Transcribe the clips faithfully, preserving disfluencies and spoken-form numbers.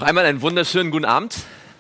einmal einen wunderschönen guten Abend.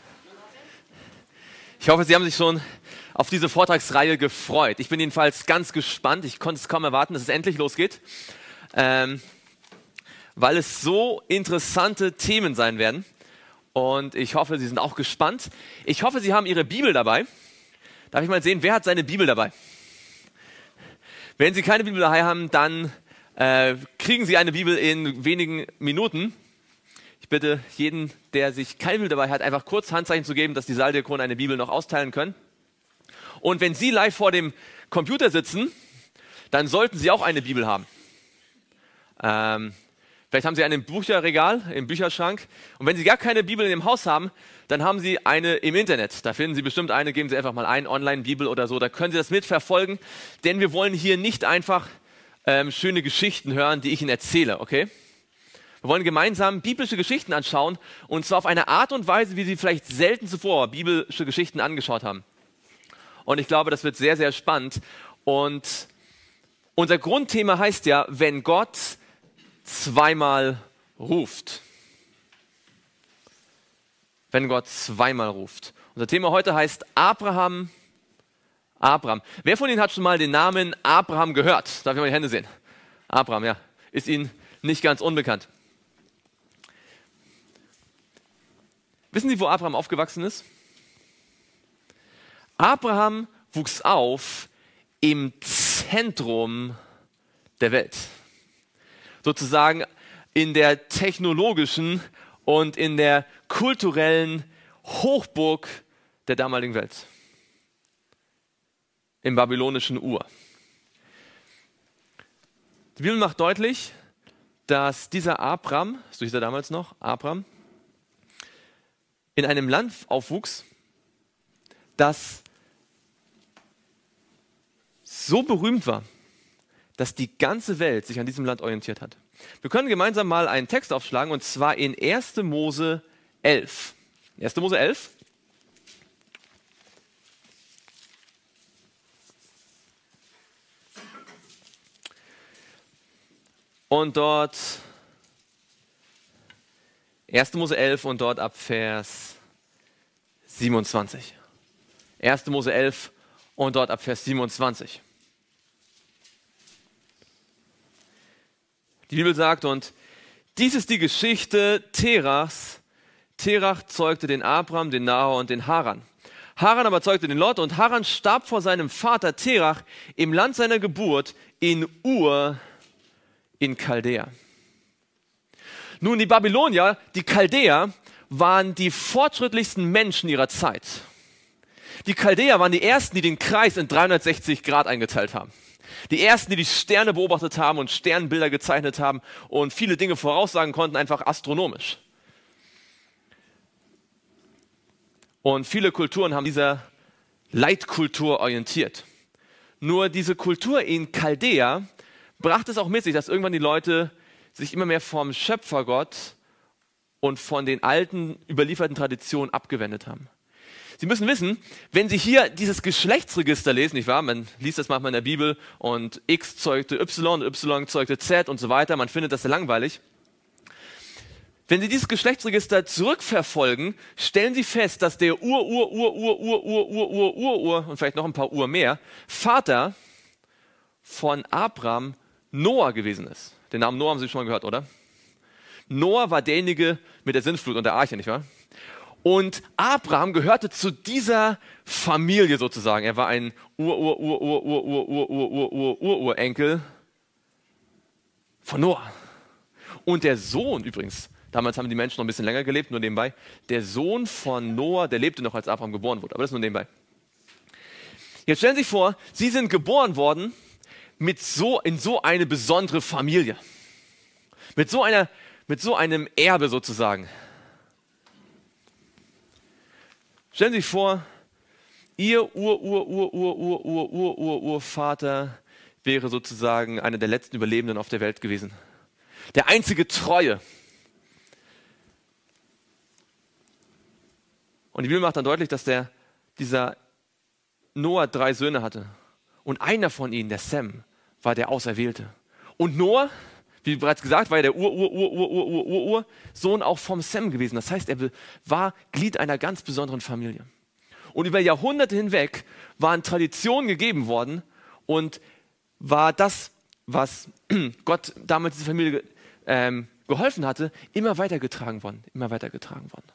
Ich hoffe, Sie haben sich schon auf diese Vortragsreihe gefreut. Ich bin jedenfalls ganz gespannt. Ich konnte es kaum erwarten, dass es endlich losgeht, ähm, weil es so interessante Themen sein werden. Und ich hoffe, Sie sind auch gespannt. Ich hoffe, Sie haben Ihre Bibel dabei. Darf ich mal sehen, wer hat seine Bibel dabei? Wenn Sie keine Bibel dabei haben, dann äh, kriegen Sie eine Bibel in wenigen Minuten. Ich bitte jeden, der sich keine Bibel dabei hat, einfach kurz Handzeichen zu geben, dass die Saaldiakonen eine Bibel noch austeilen können. Und wenn Sie live vor dem Computer sitzen, dann sollten Sie auch eine Bibel haben. Ähm, vielleicht haben Sie eine im Bücherregal, im Bücherschrank. Und wenn Sie gar keine Bibel in dem Haus haben, dann haben Sie eine im Internet. Da finden Sie bestimmt eine, geben Sie einfach mal ein, Online-Bibel oder so. Da können Sie das mitverfolgen, denn wir wollen hier nicht einfach ähm, schöne Geschichten hören, die ich Ihnen erzähle, okay? Wir wollen gemeinsam biblische Geschichten anschauen, und zwar auf eine Art und Weise, wie Sie vielleicht selten zuvor biblische Geschichten angeschaut haben. Und ich glaube, das wird sehr, sehr spannend. Und unser Grundthema heißt ja, wenn Gott zweimal ruft. Wenn Gott zweimal ruft. Unser Thema heute heißt Abraham, Abraham. Wer von Ihnen hat schon mal den Namen Abraham gehört? Darf ich mal die Hände sehen? Abraham, ja. Ist Ihnen nicht ganz unbekannt. Wissen Sie, wo Abraham aufgewachsen ist? Abraham wuchs auf im Zentrum der Welt. Sozusagen in der technologischen und in der kulturellen Hochburg der damaligen Welt. Im babylonischen Ur. Die Bibel macht deutlich, dass dieser Abraham, so hieß er damals noch, Abraham, in einem Land aufwuchs, das so berühmt war, dass die ganze Welt sich an diesem Land orientiert hat. Wir können gemeinsam mal einen Text aufschlagen, und zwar in erster Mose elf. erster Mose elf. Und dort erster Mose elf und dort ab Vers siebenundzwanzig. erster Mose elf und dort ab Vers siebenundzwanzig. Die Bibel sagt, und dies ist die Geschichte Terachs. Terach zeugte den Abram, den Nahor und den Haran. Haran aber zeugte den Lot, und Haran starb vor seinem Vater Terach im Land seiner Geburt in Ur in Chaldea. Nun, die Babylonier, die Chaldäer, waren die fortschrittlichsten Menschen ihrer Zeit. Die Chaldäer waren die ersten, die den Kreis in dreihundertsechzig Grad eingeteilt haben. Die ersten, die die Sterne beobachtet haben und Sternbilder gezeichnet haben und viele Dinge voraussagen konnten, einfach astronomisch. Und viele Kulturen haben dieser Leitkultur orientiert. Nur diese Kultur in Chaldea brachte es auch mit sich, dass irgendwann die Leute sich immer mehr vom Schöpfergott und von den alten überlieferten Traditionen abgewendet haben. Sie müssen wissen, wenn Sie hier dieses Geschlechtsregister lesen, nicht wahr? Man liest das manchmal in der Bibel und X zeugte Y, Y zeugte Z und so weiter. Man findet das sehr langweilig. Wenn Sie dieses Geschlechtsregister zurückverfolgen, stellen Sie fest, dass der Ur, Ur, Ur, Ur, Ur, Ur, Ur, Ur, Ur, Ur und vielleicht noch ein paar Ur mehr Vater von Abraham Noah gewesen ist. Den Namen Noah haben Sie schon mal gehört, oder? Noah war derjenige mit der Sintflut und der Arche, nicht wahr? Und Abraham gehörte zu dieser Familie sozusagen. Er war ein Ur-Ur-Ur-Ur-Ur-Ur-Ur-Ur-Ur-Urenkel von Noah. Und der Sohn übrigens, damals haben die Menschen noch ein bisschen länger gelebt, nur nebenbei, der Sohn von Noah, der lebte noch, als Abraham geboren wurde, aber das nur nebenbei. Jetzt stellen Sie sich vor, Sie sind geboren worden mit so, in so eine besondere Familie. Mit so einer, mit so einem Erbe sozusagen. Stellen Sie sich vor, Ihr Ur-Ur-Ur-Ur-Ur-Ur-Ur-Ur-Urvater wäre sozusagen einer der letzten Überlebenden auf der Welt gewesen. Der einzige Treue. Und die Bibel macht dann deutlich, dass der, dieser Noah drei Söhne hatte. Und einer von ihnen, der Sem, war der Auserwählte. Und Noah, Wie bereits gesagt, war er der Ur-Ur-Ur-Ur-Ur-Ur-Ur-Sohn auch vom Sem gewesen. Das heißt, er war Glied einer ganz besonderen Familie. Und über Jahrhunderte hinweg waren Traditionen gegeben worden und war das, was Gott damals dieser Familie ähm, geholfen hatte, immer weitergetragen worden, immer weitergetragen worden.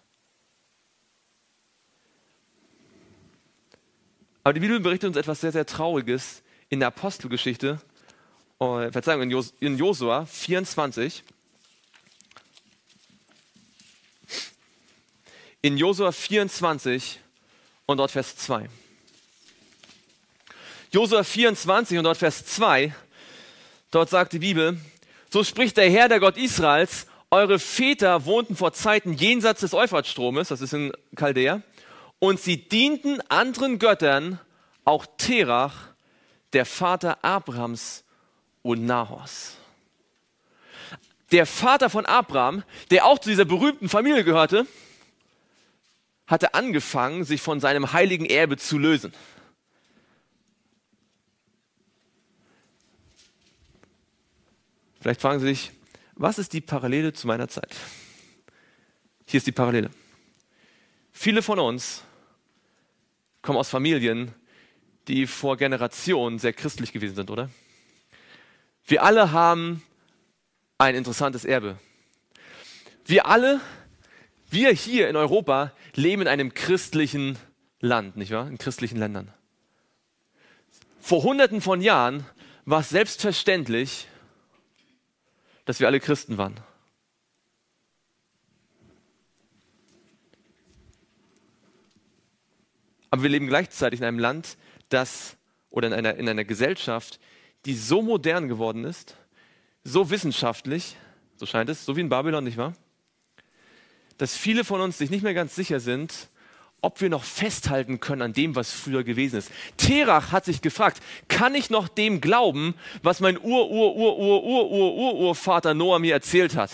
Aber die Bibel berichtet uns etwas sehr, sehr Trauriges in der Apostelgeschichte, äh, Verzeihung, in, Jos- in Josua vierundzwanzig. In Josua vierundzwanzig und dort Vers zwei. Josua vierundzwanzig und dort Vers zwei, dort sagt die Bibel, so spricht der Herr, der Gott Israels, eure Väter wohnten vor Zeiten jenseits des Euphratstromes, das ist in Chaldea, und sie dienten anderen Göttern, auch Terach, der Vater Abrams und Nahors. Der Vater von Abraham, der auch zu dieser berühmten Familie gehörte, hatte angefangen, sich von seinem heiligen Erbe zu lösen. Vielleicht fragen Sie sich, was ist die Parallele zu meiner Zeit? Hier ist die Parallele. Viele von uns kommen aus Familien, die vor Generationen sehr christlich gewesen sind, oder? Wir alle haben ein interessantes Erbe. Wir alle, wir hier in Europa, leben in einem christlichen Land, nicht wahr? In christlichen Ländern. Vor Hunderten von Jahren war es selbstverständlich, dass wir alle Christen waren. Aber wir leben gleichzeitig in einem Land, das, oder in einer, in einer Gesellschaft, die so modern geworden ist, so wissenschaftlich, so scheint es, so wie in Babylon, nicht wahr? Dass viele von uns sich nicht mehr ganz sicher sind, ob wir noch festhalten können an dem, was früher gewesen ist. Terach hat sich gefragt, kann ich noch dem glauben, was mein Ur-Ur-Ur-Ur-Ur-Ur-Urvater Noah mir erzählt hat?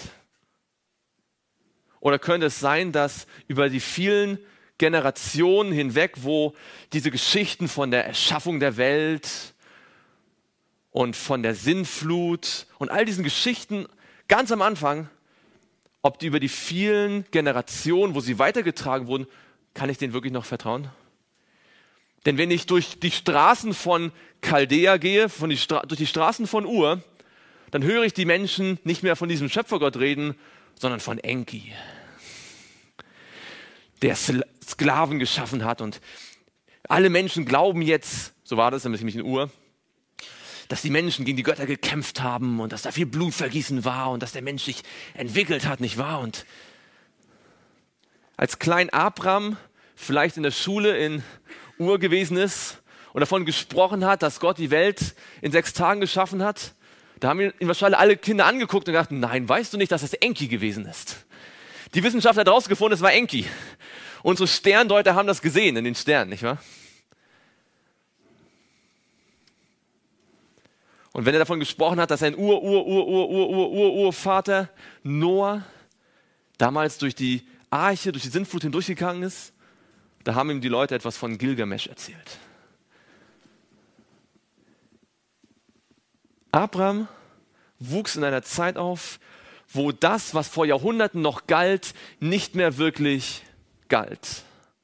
Oder könnte es sein, dass über die vielen Generationen hinweg, wo diese Geschichten von der Erschaffung der Welt und von der Sintflut und all diesen Geschichten ganz am Anfang, ob die über die vielen Generationen, wo sie weitergetragen wurden, kann ich denen wirklich noch vertrauen? Denn wenn ich durch die Straßen von Chaldea gehe, von die Stra- durch die Straßen von Ur, dann höre ich die Menschen nicht mehr von diesem Schöpfergott reden, sondern von Enki, der Sl- Sklaven geschaffen hat. Und alle Menschen glauben jetzt, so war das nämlich in Ur, dass die Menschen gegen die Götter gekämpft haben und dass da viel Blutvergießen war und dass der Mensch sich entwickelt hat, nicht wahr? Und als Klein Abram vielleicht in der Schule in Ur gewesen ist und davon gesprochen hat, dass Gott die Welt in sechs Tagen geschaffen hat, da haben ihn wahrscheinlich alle Kinder angeguckt und gedacht, nein, weißt du nicht, dass es Enki gewesen ist? Die Wissenschaftler hat herausgefunden, es war Enki. Unsere Sterndeuter haben das gesehen in den Sternen, nicht wahr? Und wenn er davon gesprochen hat, dass sein Ur-Ur-Ur-Ur-Ur-Ur-Urvater Noah damals durch die Arche, durch die Sintflut hindurchgegangen ist, da haben ihm die Leute etwas von Gilgamesch erzählt. Abraham wuchs in einer Zeit auf, wo das, was vor Jahrhunderten noch galt, nicht mehr wirklich galt.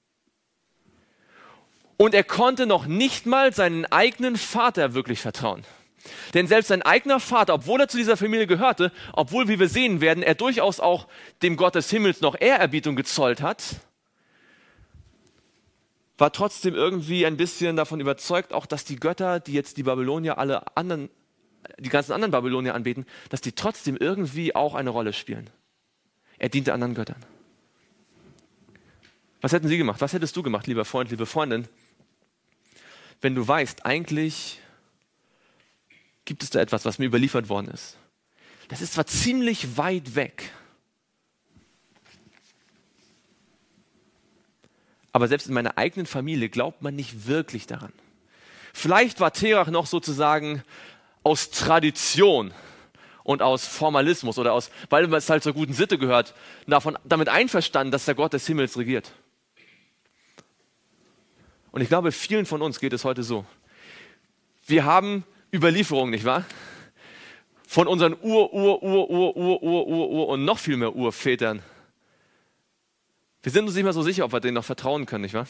Und er konnte noch nicht mal seinen eigenen Vater wirklich vertrauen. Denn selbst sein eigener Vater, obwohl er zu dieser Familie gehörte, obwohl, wie wir sehen werden, er durchaus auch dem Gott des Himmels noch Ehrerbietung gezollt hat, war trotzdem irgendwie ein bisschen davon überzeugt, auch dass die Götter, die jetzt die Babylonier alle anderen, die ganzen anderen Babylonier anbeten, dass die trotzdem irgendwie auch eine Rolle spielen. Er diente anderen Göttern. Was hätten Sie gemacht? Was hättest du gemacht, lieber Freund, liebe Freundin, wenn du weißt, eigentlich gibt es da etwas, was mir überliefert worden ist? Das ist zwar ziemlich weit weg, aber selbst in meiner eigenen Familie glaubt man nicht wirklich daran. Vielleicht war Terach noch sozusagen aus Tradition und aus Formalismus oder aus, weil es halt zur guten Sitte gehört, davon, damit einverstanden, dass der Gott des Himmels regiert. Und ich glaube, vielen von uns geht es heute so. Wir haben Überlieferung, nicht wahr? von unseren Ur, Ur, Ur, Ur, Ur, Ur, Ur, Ur und noch viel mehr Urvätern. Wir sind uns nicht mehr so sicher, ob wir denen noch vertrauen können, nicht wahr?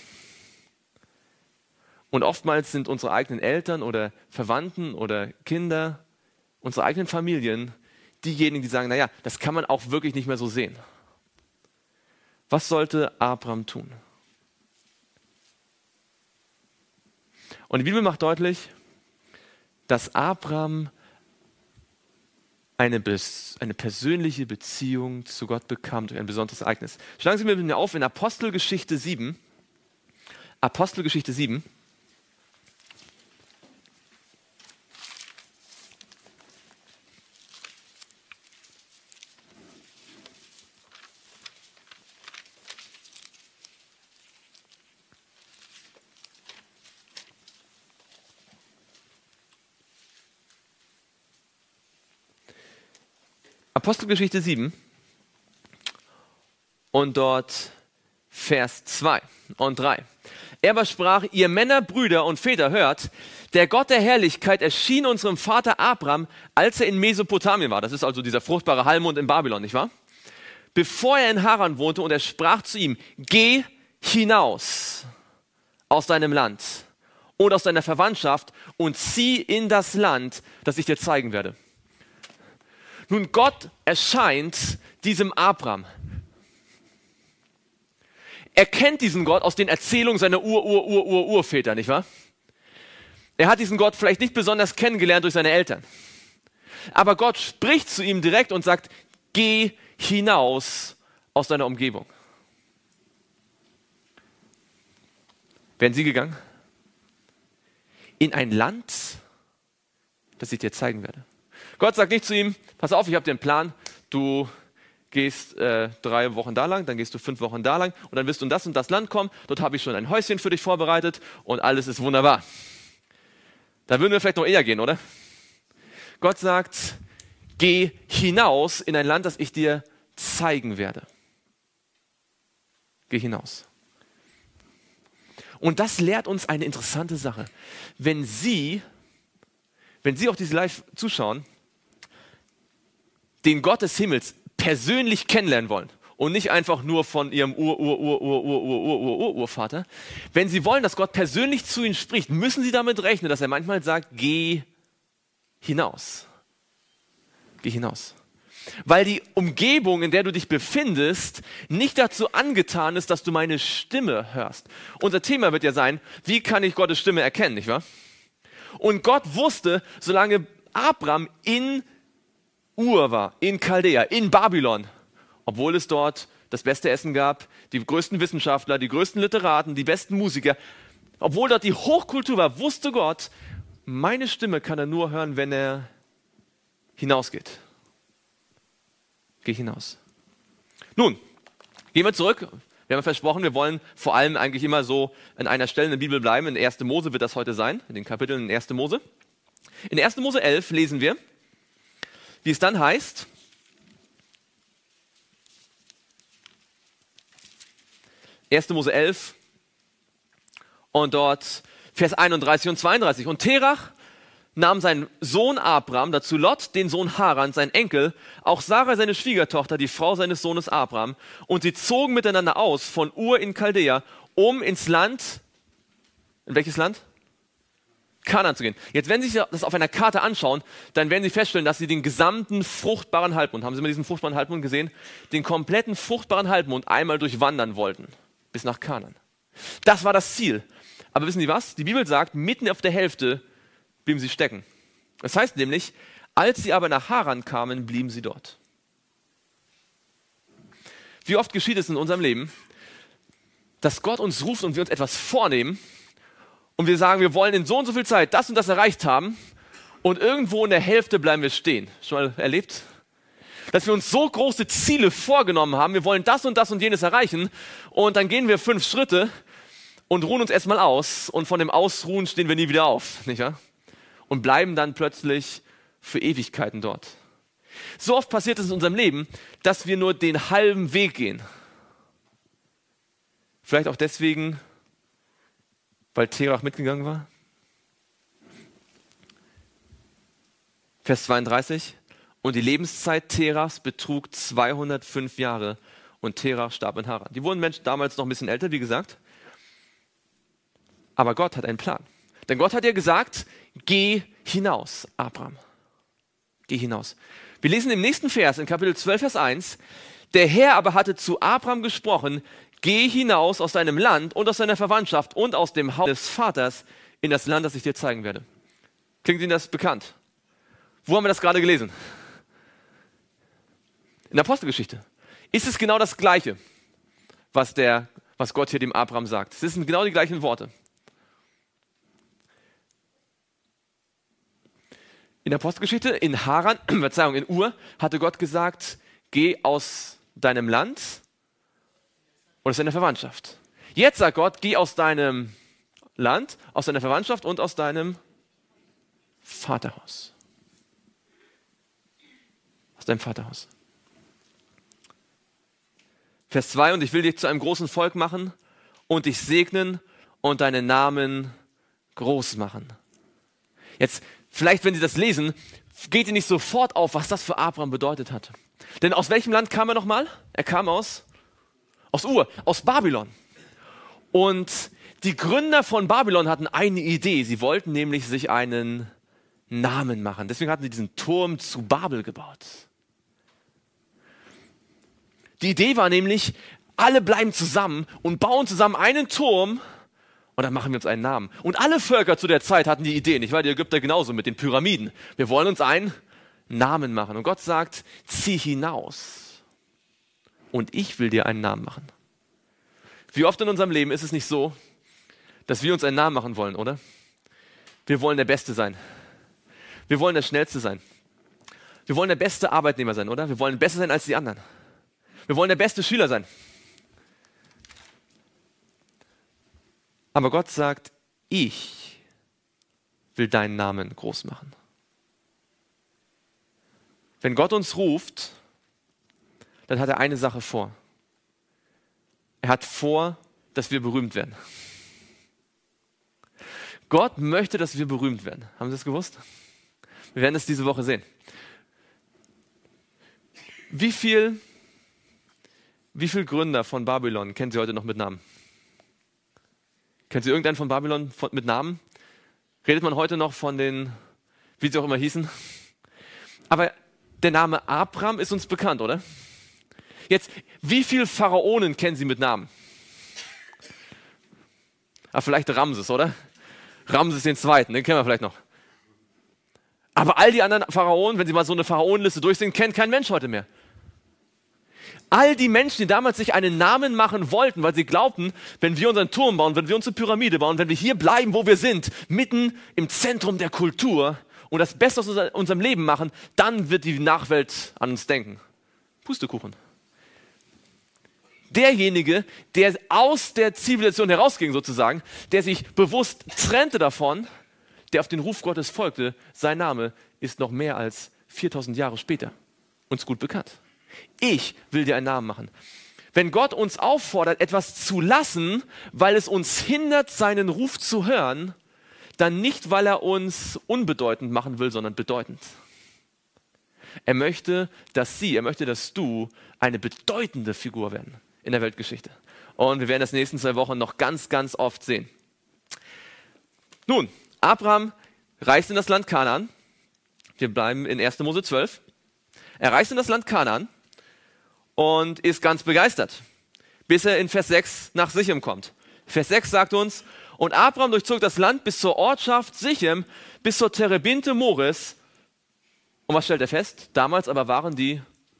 Und oftmals sind unsere eigenen Eltern oder Verwandten oder Kinder, unsere eigenen Familien, diejenigen, die sagen, naja, das kann man auch wirklich nicht mehr so sehen. Was sollte Abraham tun? Und die Bibel macht deutlich, dass Abraham eine, eine persönliche Beziehung zu Gott bekam durch ein besonderes Ereignis. Schlagen Sie mit mir auf in Apostelgeschichte sieben. Apostelgeschichte sieben. Apostelgeschichte sieben und dort Vers zwei und drei. Er aber sprach, ihr Männer, Brüder und Väter, hört, der Gott der Herrlichkeit erschien unserem Vater Abraham, als er in Mesopotamien war. Das ist also dieser fruchtbare Halbmond in Babylon, nicht wahr? Bevor er in Haran wohnte, und er sprach zu ihm, geh hinaus aus deinem Land und aus deiner Verwandtschaft und zieh in das Land, das ich dir zeigen werde. Nun, Gott erscheint diesem Abraham. Er kennt diesen Gott aus den Erzählungen seiner Ur-Ur-Ur-Ur-Urväter, nicht wahr? Er hat diesen Gott vielleicht nicht besonders kennengelernt durch seine Eltern. Aber Gott spricht zu ihm direkt und sagt, geh hinaus aus deiner Umgebung. Wären Sie gegangen? In ein Land, das ich dir zeigen werde. Gott sagt nicht zu ihm, pass auf, ich habe dir einen Plan, du gehst äh, drei Wochen da lang, dann gehst du fünf Wochen da lang und dann wirst du in das und das Land kommen, dort habe ich schon ein Häuschen für dich vorbereitet und alles ist wunderbar. Da würden wir vielleicht noch eher gehen, oder? Gott sagt, geh hinaus in ein Land, das ich dir zeigen werde. Geh hinaus. Und das lehrt uns eine interessante Sache. Wenn Sie, wenn Sie auch diese Live zuschauen, den Gott des Himmels persönlich kennenlernen wollen und nicht einfach nur von ihrem Ur-Ur-Ur-Ur-Ur-Ur-Ur-Urvater, wenn sie wollen, dass Gott persönlich zu ihnen spricht, müssen sie damit rechnen, dass er manchmal sagt, geh hinaus. Geh hinaus. Weil die Umgebung, in der du dich befindest, nicht dazu angetan ist, dass du meine Stimme hörst. Unser Thema wird ja sein, wie kann ich Gottes Stimme erkennen, nicht wahr? Und Gott wusste, solange Abraham in Ur war, in Chaldea, in Babylon, obwohl es dort das beste Essen gab, die größten Wissenschaftler, die größten Literaten, die besten Musiker, obwohl dort die Hochkultur war, wusste Gott, meine Stimme kann er nur hören, wenn er hinausgeht. Geh hinaus. Nun, gehen wir zurück. Wir haben versprochen, wir wollen vor allem eigentlich immer so an einer Stelle in der Bibel bleiben. In erster Mose wird das heute sein, in den Kapiteln in erster Mose. In erster Mose elf lesen wir, wie es dann heißt, erster Mose elf und dort Vers einunddreißig und zweiunddreißig. Und Terach nahm seinen Sohn Abraham, dazu Lot, den Sohn Haran, sein Enkel, auch Sarah, seine Schwiegertochter, die Frau seines Sohnes Abraham, und sie zogen miteinander aus von Ur in Chaldea, um ins Land, in welches Land? Kanaan zu gehen. Jetzt, wenn Sie sich das auf einer Karte anschauen, dann werden Sie feststellen, dass Sie den gesamten fruchtbaren Halbmond, haben Sie mal diesen fruchtbaren Halbmond gesehen? Den kompletten fruchtbaren Halbmond einmal durchwandern wollten, bis nach Kanaan. Das war das Ziel. Aber wissen Sie was? Die Bibel sagt, mitten auf der Hälfte blieben sie stecken. Das heißt nämlich, als sie aber nach Haran kamen, blieben sie dort. Wie oft geschieht es in unserem Leben, dass Gott uns ruft und wir uns etwas vornehmen und wir sagen, wir wollen in so und so viel Zeit das und das erreicht haben und irgendwo in der Hälfte bleiben wir stehen. Schon mal erlebt? Dass wir uns so große Ziele vorgenommen haben, wir wollen das und das und jenes erreichen und dann gehen wir fünf Schritte und ruhen uns erstmal aus und von dem Ausruhen stehen wir nie wieder auf, nicht wahr? Und bleiben dann plötzlich für Ewigkeiten dort. So oft passiert es in unserem Leben, dass wir nur den halben Weg gehen. Vielleicht auch deswegen, weil Terach mitgegangen war. Vers zweiunddreißig. Und die Lebenszeit Terachs betrug zweihundertfünf Jahre und Terach starb in Haran. Die wurden Menschen damals noch ein bisschen älter, wie gesagt. Aber Gott hat einen Plan. Denn Gott hat ja gesagt, geh hinaus, Abraham. Geh hinaus. Wir lesen im nächsten Vers, in Kapitel zwölf, Vers eins, der Herr aber hatte zu Abraham gesprochen, geh hinaus aus deinem Land und aus deiner Verwandtschaft und aus dem Haus des Vaters in das Land, das ich dir zeigen werde. Klingt Ihnen das bekannt? Wo haben wir das gerade gelesen? In der Apostelgeschichte. Ist es genau das Gleiche, was, der, was Gott hier dem Abraham sagt? Es sind genau die gleichen Worte. In der Apostelgeschichte, in Haran, Verzeihung, in Ur, hatte Gott gesagt, geh aus deinem Land und aus deiner Verwandtschaft. Jetzt sagt Gott, geh aus deinem Land, aus deiner Verwandtschaft und aus deinem Vaterhaus. Aus deinem Vaterhaus. Vers zwei, und ich will dich zu einem großen Volk machen und dich segnen und deinen Namen groß machen. Jetzt, vielleicht, wenn Sie das lesen, geht Ihnen nicht sofort auf, was das für Abraham bedeutet hat. Denn aus welchem Land kam er nochmal? Er kam aus, aus Ur, aus Babylon. Und die Gründer von Babylon hatten eine Idee. Sie wollten nämlich sich einen Namen machen. Deswegen hatten sie diesen Turm zu Babel gebaut. Die Idee war nämlich, alle bleiben zusammen und bauen zusammen einen Turm und dann machen wir uns einen Namen. Und alle Völker zu der Zeit hatten die Idee, nicht wahr? Die Ägypter genauso mit den Pyramiden. Wir wollen uns einen Namen machen. Und Gott sagt, zieh hinaus und ich will dir einen Namen machen. Wie oft in unserem Leben ist es nicht so, dass wir uns einen Namen machen wollen, oder? Wir wollen der Beste sein. Wir wollen der Schnellste sein. Wir wollen der beste Arbeitnehmer sein, oder? Wir wollen besser sein als die anderen. Wir wollen der beste Schüler sein. Aber Gott sagt, ich will deinen Namen groß machen. Wenn Gott uns ruft, dann hat er eine Sache vor. Er hat vor, dass wir berühmt werden. Gott möchte, dass wir berühmt werden. Haben Sie das gewusst? Wir werden es diese Woche sehen. Wie viel, wie viel Gründer von Babylon kennen Sie heute noch mit Namen? Kennen Sie irgendeinen von Babylon von, mit Namen? Redet man heute noch von den, wie sie auch immer hießen? Aber der Name Abraham ist uns bekannt, oder? Jetzt, wie viele Pharaonen kennen Sie mit Namen? Ah, vielleicht Ramses, oder? Ramses den Zweiten, den kennen wir vielleicht noch. Aber all die anderen Pharaonen, wenn Sie mal so eine Pharaonenliste durchsehen, kennt kein Mensch heute mehr. All die Menschen, die damals sich einen Namen machen wollten, weil sie glaubten, wenn wir unseren Turm bauen, wenn wir unsere Pyramide bauen, wenn wir hier bleiben, wo wir sind, mitten im Zentrum der Kultur und das Beste aus unserem Leben machen, dann wird die Nachwelt an uns denken. Pustekuchen. Derjenige, der aus der Zivilisation herausging sozusagen, der sich bewusst trennte davon, der auf den Ruf Gottes folgte, sein Name ist noch mehr als viertausend Jahre später uns gut bekannt. Ich will dir einen Namen machen. Wenn Gott uns auffordert, etwas zu lassen, weil es uns hindert, seinen Ruf zu hören, dann nicht, weil er uns unbedeutend machen will, sondern bedeutend. Er möchte, dass sie, er möchte, dass du eine bedeutende Figur werden in der Weltgeschichte. Und wir werden das in den nächsten zwei Wochen noch ganz, ganz oft sehen. Nun, Abraham reist in das Land Kanaan. Wir bleiben in erster Mose zwölf. Er reist in das Land Kanaan und ist ganz begeistert, bis er in Vers sechs nach Sichem kommt. Vers sechs sagt uns, und Abraham durchzog das Land bis zur Ortschaft Sichem, bis zur Terebinte Mores. Und was stellt er fest? Damals aber waren die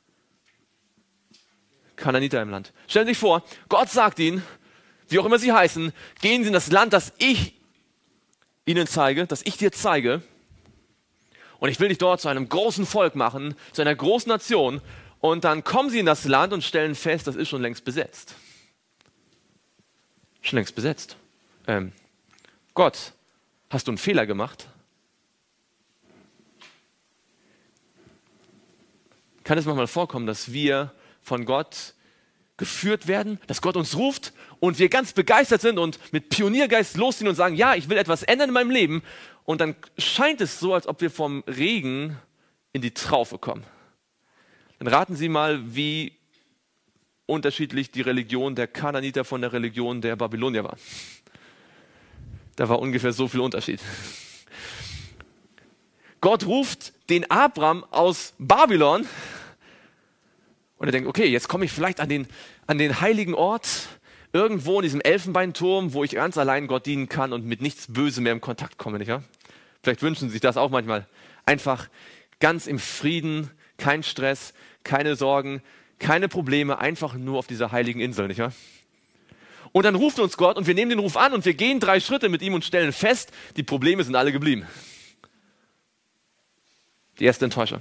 Kanaaniter im Land. Stellen Sie sich vor, Gott sagt ihnen, wie auch immer sie heißen, gehen Sie in das Land, das ich ihnen zeige, das ich dir zeige. Und ich will dich dort zu einem großen Volk machen, zu einer großen Nation. Und dann kommen sie in das Land und stellen fest, das ist schon längst besetzt. Schon längst besetzt. Ähm, Gott, hast du einen Fehler gemacht? Kann es manchmal vorkommen, dass wir von Gott geführt werden, dass Gott uns ruft und wir ganz begeistert sind und mit Pioniergeist losziehen und sagen, ja, ich will etwas ändern in meinem Leben. Und dann scheint es so, als ob wir vom Regen in die Traufe kommen. Dann raten Sie mal, wie unterschiedlich die Religion der Kanaaniter von der Religion der Babylonier war. Da war ungefähr so viel Unterschied. Gott ruft den Abram aus Babylon und er denkt, okay, jetzt komme ich vielleicht an den, an den heiligen Ort, irgendwo in diesem Elfenbeinturm, wo ich ganz allein Gott dienen kann und mit nichts Bösem mehr in Kontakt komme. Nicht wahr? Vielleicht wünschen Sie sich das auch manchmal. Einfach ganz im Frieden, kein Stress, keine Sorgen, keine Probleme, einfach nur auf dieser heiligen Insel. Nicht wahr? Und dann ruft uns Gott und wir nehmen den Ruf an und wir gehen drei Schritte mit ihm und stellen fest, die Probleme sind alle geblieben. Die erste Enttäuschung.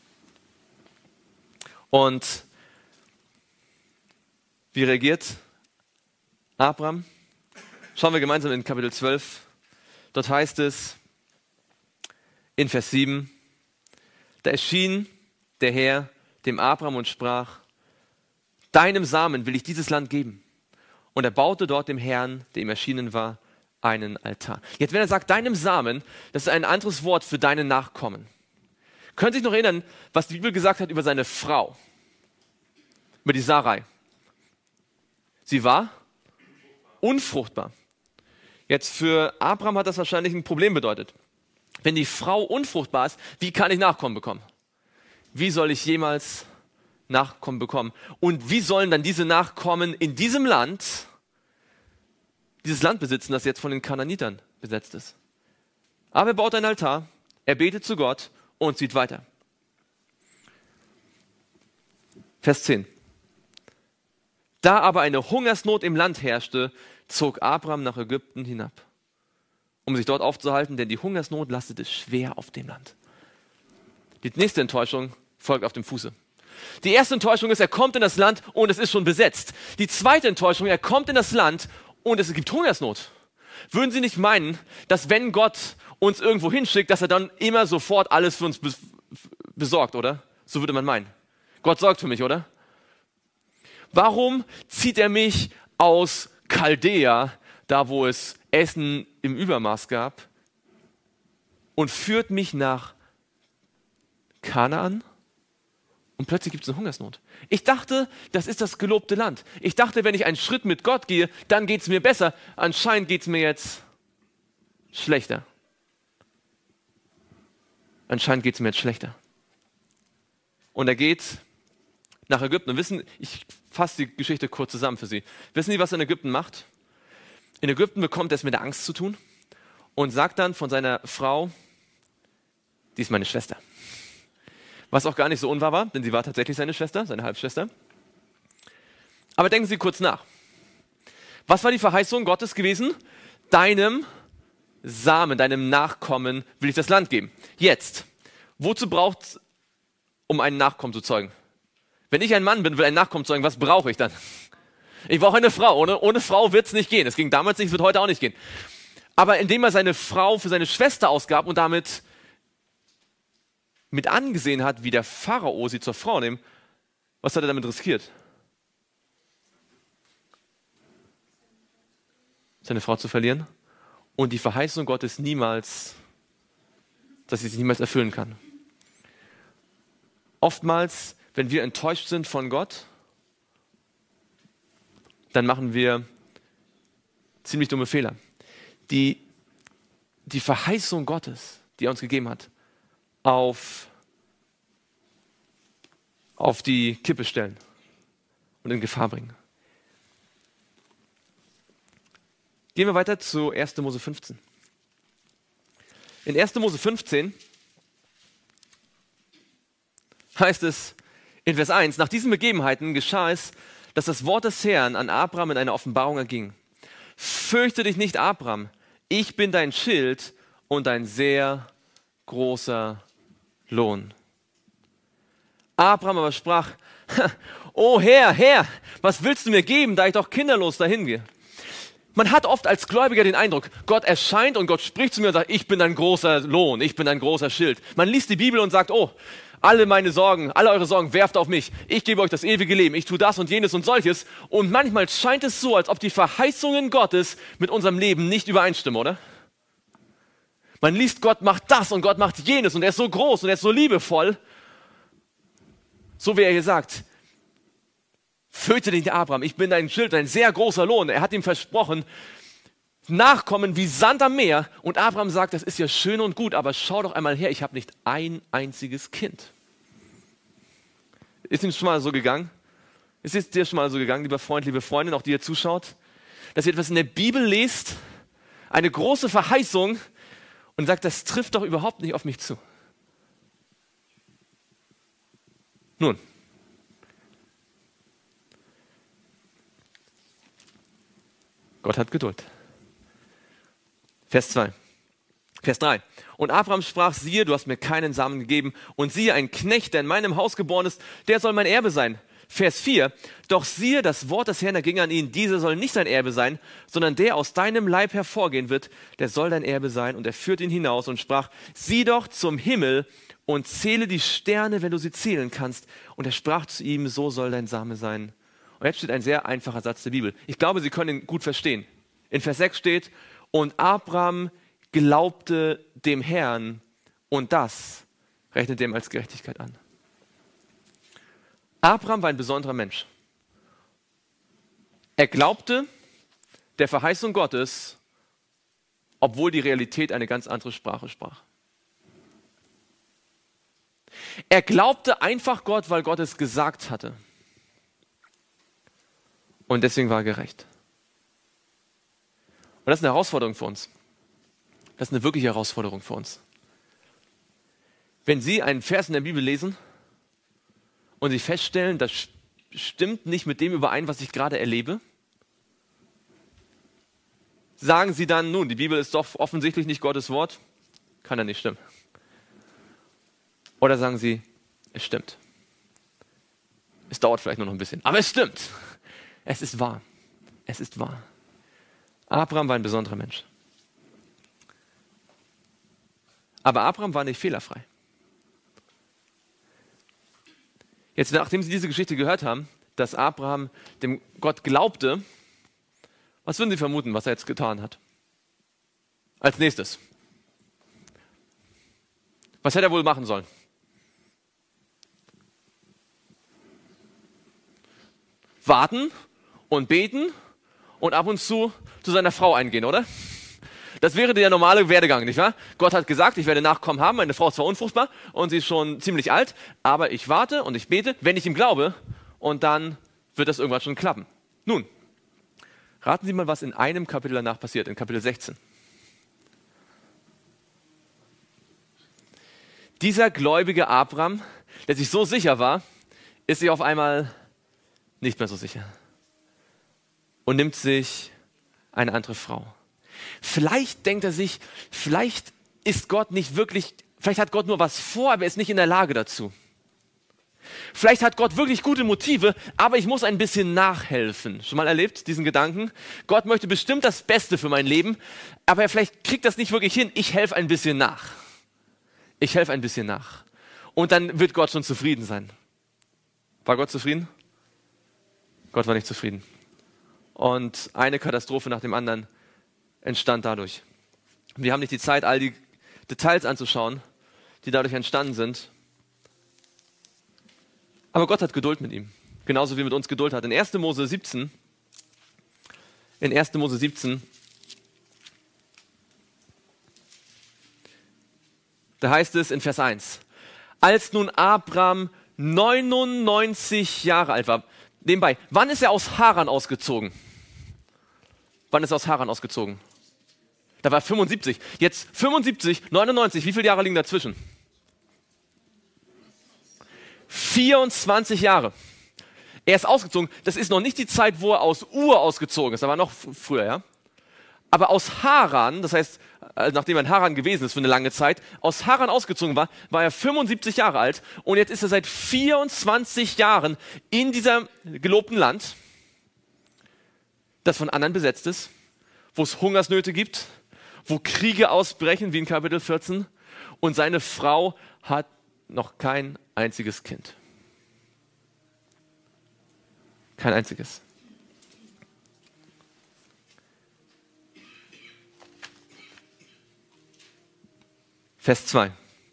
Und wie reagiert Abram? Schauen wir gemeinsam in Kapitel zwölf. Dort heißt es in Vers sieben, da erschien der Herr dem Abram und sprach, deinem Samen will ich dieses Land geben. Und er baute dort dem Herrn, der ihm erschienen war, einen Altar. Jetzt, wenn er sagt, deinem Samen, das ist ein anderes Wort für deine Nachkommen. Können Sie sich noch erinnern, was die Bibel gesagt hat über seine Frau? Über die Sarai. Sie war unfruchtbar. Jetzt für Abraham hat das wahrscheinlich ein Problem bedeutet. Wenn die Frau unfruchtbar ist, wie kann ich Nachkommen bekommen? Wie soll ich jemals Nachkommen bekommen? Und wie sollen dann diese Nachkommen in diesem Land, dieses Land besitzen, das jetzt von den Kanaanitern besetzt ist? Aber er baut einen Altar, er betet zu Gott und zieht weiter. Vers zehn. Da aber eine Hungersnot im Land herrschte, zog Abram nach Ägypten hinab, um sich dort aufzuhalten, denn die Hungersnot lastete schwer auf dem Land. Die nächste Enttäuschung folgt auf dem Fuße. Die erste Enttäuschung ist, er kommt in das Land und es ist schon besetzt. Die zweite Enttäuschung, er kommt in das Land und es gibt Hungersnot. Würden Sie nicht meinen, dass wenn Gott uns irgendwo hinschickt, dass er dann immer sofort alles für uns besorgt, oder? So würde man meinen. Gott sorgt für mich, oder? Warum zieht er mich aus Chaldea, da wo es Essen im Übermaß gab, und führt mich nach Kanaan? Und plötzlich gibt es eine Hungersnot. Ich dachte, das ist das gelobte Land. Ich dachte, wenn ich einen Schritt mit Gott gehe, dann geht es mir besser. Anscheinend geht es mir jetzt schlechter. Anscheinend geht es mir jetzt schlechter. Und er geht nach Ägypten. Und wissen, ich fasse die Geschichte kurz zusammen für Sie. Wissen Sie, was er in Ägypten macht? In Ägypten bekommt er es mit der Angst zu tun und sagt dann von seiner Frau, die ist meine Schwester. Was auch gar nicht so unwahr war, denn sie war tatsächlich seine Schwester, seine Halbschwester. Aber denken Sie kurz nach. Was war die Verheißung Gottes gewesen? Deinem Samen, deinem Nachkommen will ich das Land geben. Jetzt, wozu braucht es, um einen Nachkommen zu zeugen? Wenn ich ein Mann bin, will einen Nachkommen zeugen, was brauche ich dann? Ich brauche eine Frau. Ohne, ohne Frau wird es nicht gehen. Es ging damals nicht, es wird heute auch nicht gehen. Aber indem er seine Frau für seine Schwester ausgab und damit mit angesehen hat, wie der Pharao sie zur Frau nimmt, was hat er damit riskiert? Seine Frau zu verlieren und die Verheißung Gottes niemals, dass sie sich niemals erfüllen kann. Oftmals, wenn wir enttäuscht sind von Gott, dann machen wir ziemlich dumme Fehler. Die, die Verheißung Gottes, die er uns gegeben hat, auf, auf die Kippe stellen und in Gefahr bringen. Gehen wir weiter zu erster Mose fünfzehn. In erster Mose fünfzehn heißt es in Vers eins, nach diesen Begebenheiten geschah es, dass das Wort des Herrn an Abram in einer Offenbarung erging. Fürchte dich nicht, Abram, ich bin dein Schild und ein sehr großer Lohn. Abram aber sprach, o Herr, Herr, was willst du mir geben, da ich doch kinderlos dahin gehe? Man hat oft als Gläubiger den Eindruck, Gott erscheint und Gott spricht zu mir und sagt, ich bin ein großer Lohn, ich bin ein großer Schild. Man liest die Bibel und sagt, oh, alle meine Sorgen, alle eure Sorgen werft auf mich. Ich gebe euch das ewige Leben, ich tue das und jenes und solches. Und manchmal scheint es so, als ob die Verheißungen Gottes mit unserem Leben nicht übereinstimmen, oder? Man liest, Gott macht das und Gott macht jenes und er ist so groß und er ist so liebevoll. So wie er hier sagt, fürchte dich, Abraham, ich bin dein Schild, ein sehr großer Lohn. Er hat ihm versprochen, Nachkommen wie Sand am Meer. Und Abraham sagt, das ist ja schön und gut, aber schau doch einmal her, ich habe nicht ein einziges Kind. Ist Ihnen schon mal so gegangen? Ist es dir schon mal so gegangen, lieber Freund, liebe Freundin, auch die ihr zuschaut, dass ihr etwas in der Bibel lest, eine große Verheißung und sagt, das trifft doch überhaupt nicht auf mich zu? Nun, Gott hat Geduld. Vers zwei. Vers drei. Und Abraham sprach, siehe, du hast mir keinen Samen gegeben. Und siehe, ein Knecht, der in meinem Haus geboren ist, der soll mein Erbe sein. Vers vier. Doch siehe, das Wort des Herrn erging an ihn. Dieser soll nicht dein Erbe sein, sondern der aus deinem Leib hervorgehen wird, der soll dein Erbe sein. Und er führte ihn hinaus und sprach, sieh doch zum Himmel und zähle die Sterne, wenn du sie zählen kannst. Und er sprach zu ihm, so soll dein Same sein. Und jetzt steht ein sehr einfacher Satz der Bibel. Ich glaube, Sie können ihn gut verstehen. In Vers sechs steht, und Abraham glaubte dem Herrn und das rechnet ihm als Gerechtigkeit an. Abraham war ein besonderer Mensch. Er glaubte der Verheißung Gottes, obwohl die Realität eine ganz andere Sprache sprach. Er glaubte einfach Gott, weil Gott es gesagt hatte. Und deswegen war er gerecht. Und das ist eine Herausforderung für uns. Das ist eine wirkliche Herausforderung für uns. Wenn Sie einen Vers in der Bibel lesen und Sie feststellen, das stimmt nicht mit dem überein, was ich gerade erlebe, sagen Sie dann, nun, die Bibel ist doch offensichtlich nicht Gottes Wort, kann ja nicht stimmen. Oder sagen Sie, es stimmt. Es dauert vielleicht nur noch ein bisschen, aber es stimmt. Es ist wahr. Es ist wahr. Abraham war ein besonderer Mensch. Aber Abraham war nicht fehlerfrei. Jetzt, nachdem Sie diese Geschichte gehört haben, dass Abraham dem Gott glaubte, was würden Sie vermuten, was er jetzt getan hat? Als nächstes. Was hätte er wohl machen sollen? Warten und beten und ab und zu zu seiner Frau eingehen, oder? Das wäre der normale Werdegang, nicht wahr? Gott hat gesagt, ich werde Nachkommen haben, meine Frau ist zwar unfruchtbar und sie ist schon ziemlich alt, aber ich warte und ich bete, wenn ich ihm glaube, und dann wird das irgendwann schon klappen. Nun, raten Sie mal, was in einem Kapitel danach passiert, in Kapitel sechzehn. Dieser gläubige Abraham, der sich so sicher war, ist sich auf einmal nicht mehr so sicher und nimmt sich eine andere Frau. Vielleicht denkt er sich, vielleicht ist Gott nicht wirklich, vielleicht hat Gott nur was vor, aber er ist nicht in der Lage dazu. Vielleicht hat Gott wirklich gute Motive, aber ich muss ein bisschen nachhelfen. Schon mal erlebt, diesen Gedanken? Gott möchte bestimmt das Beste für mein Leben, aber er vielleicht kriegt das nicht wirklich hin. Ich helfe ein bisschen nach. Ich helfe ein bisschen nach. Und dann wird Gott schon zufrieden sein. War Gott zufrieden? Gott war nicht zufrieden. Und eine Katastrophe nach dem anderen entstand dadurch. Wir haben nicht die Zeit, all die Details anzuschauen, die dadurch entstanden sind. Aber Gott hat Geduld mit ihm. Genauso wie er mit uns Geduld hat. In erster Mose siebzehn, in erster Mose siebzehn, da heißt es in Vers eins, als nun Abraham neunundneunzig Jahre alt war, nebenbei, wann ist er aus Haran ausgezogen? Wann ist er aus Haran ausgezogen? Da war fünfundsiebzig. Jetzt fünfundsiebzig, neunundneunzig, wie viele Jahre liegen dazwischen? vierundzwanzig Jahre. Er ist ausgezogen. Das ist noch nicht die Zeit, wo er aus Ur ausgezogen ist. Da war noch früher, ja. Aber aus Haran, das heißt, nachdem er in Haran gewesen ist für eine lange Zeit, aus Haran ausgezogen war, war er fünfundsiebzig Jahre alt. Und jetzt ist er seit vierundzwanzig Jahren in diesem gelobten Land, das von anderen besetzt ist, wo es Hungersnöte gibt, wo Kriege ausbrechen, wie in Kapitel vierzehn. Und seine Frau hat noch kein einziges Kind. Kein einziges. Vers zwei.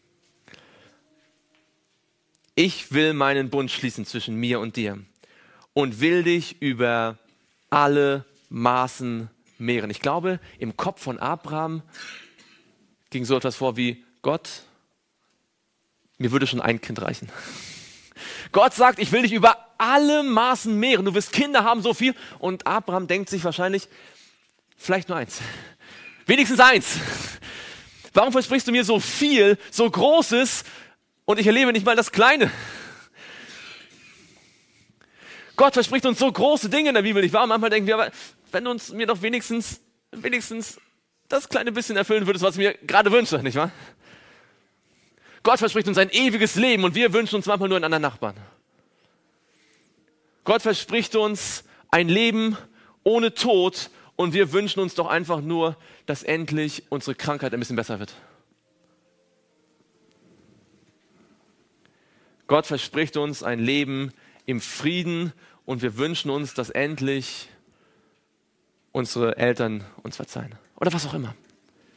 Ich will meinen Bund schließen zwischen mir und dir und will dich über alle Maßen mehren. Ich glaube, im Kopf von Abraham ging so etwas vor wie: Gott, mir würde schon ein Kind reichen. Gott sagt, ich will dich über alle Maßen mehren. Du wirst Kinder haben, so viel. Und Abraham denkt sich wahrscheinlich, vielleicht nur eins. Wenigstens eins. Warum versprichst du mir so viel, so Großes und ich erlebe nicht mal das Kleine? Gott verspricht uns so große Dinge in der Bibel, nicht wahr? Manchmal denken wir, aber wenn du uns mir doch wenigstens, wenigstens das kleine bisschen erfüllen würdest, was ich mir gerade wünsche, nicht wahr? Gott verspricht uns ein ewiges Leben und wir wünschen uns manchmal nur einen anderen Nachbarn. Gott verspricht uns ein Leben ohne Tod und wir wünschen uns doch einfach nur, dass endlich unsere Krankheit ein bisschen besser wird. Gott verspricht uns ein Leben im Frieden und wir wünschen uns, dass endlich unsere Eltern uns verzeihen. Oder was auch immer.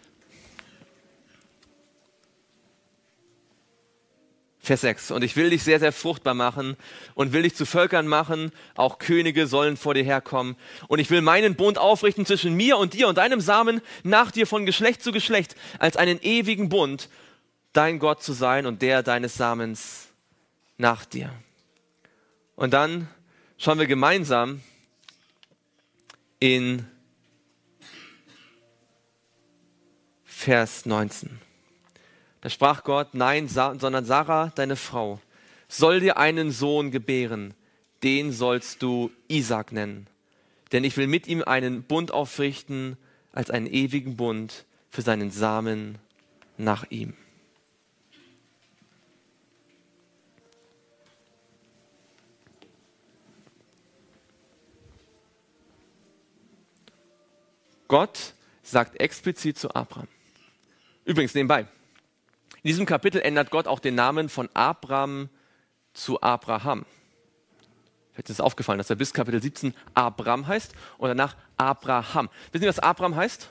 Vers sechs. Und ich will dich sehr, sehr fruchtbar machen und will dich zu Völkern machen. Auch Könige sollen vor dir herkommen. Und ich will meinen Bund aufrichten zwischen mir und dir und deinem Samen nach dir von Geschlecht zu Geschlecht als einen ewigen Bund, dein Gott zu sein und der deines Samens nach dir. Und dann schauen wir gemeinsam in Vers neunzehn. Da sprach Gott: Nein, sondern Sarah, deine Frau, soll dir einen Sohn gebären, den sollst du Isaak nennen. Denn ich will mit ihm einen Bund aufrichten, als einen ewigen Bund für seinen Samen nach ihm. Gott sagt explizit zu Abraham. Übrigens nebenbei, in diesem Kapitel ändert Gott auch den Namen von Abraham zu Abraham. Vielleicht ist es aufgefallen, dass er bis Kapitel siebzehn Abram heißt und danach Abraham. Wissen Sie, was Abraham heißt?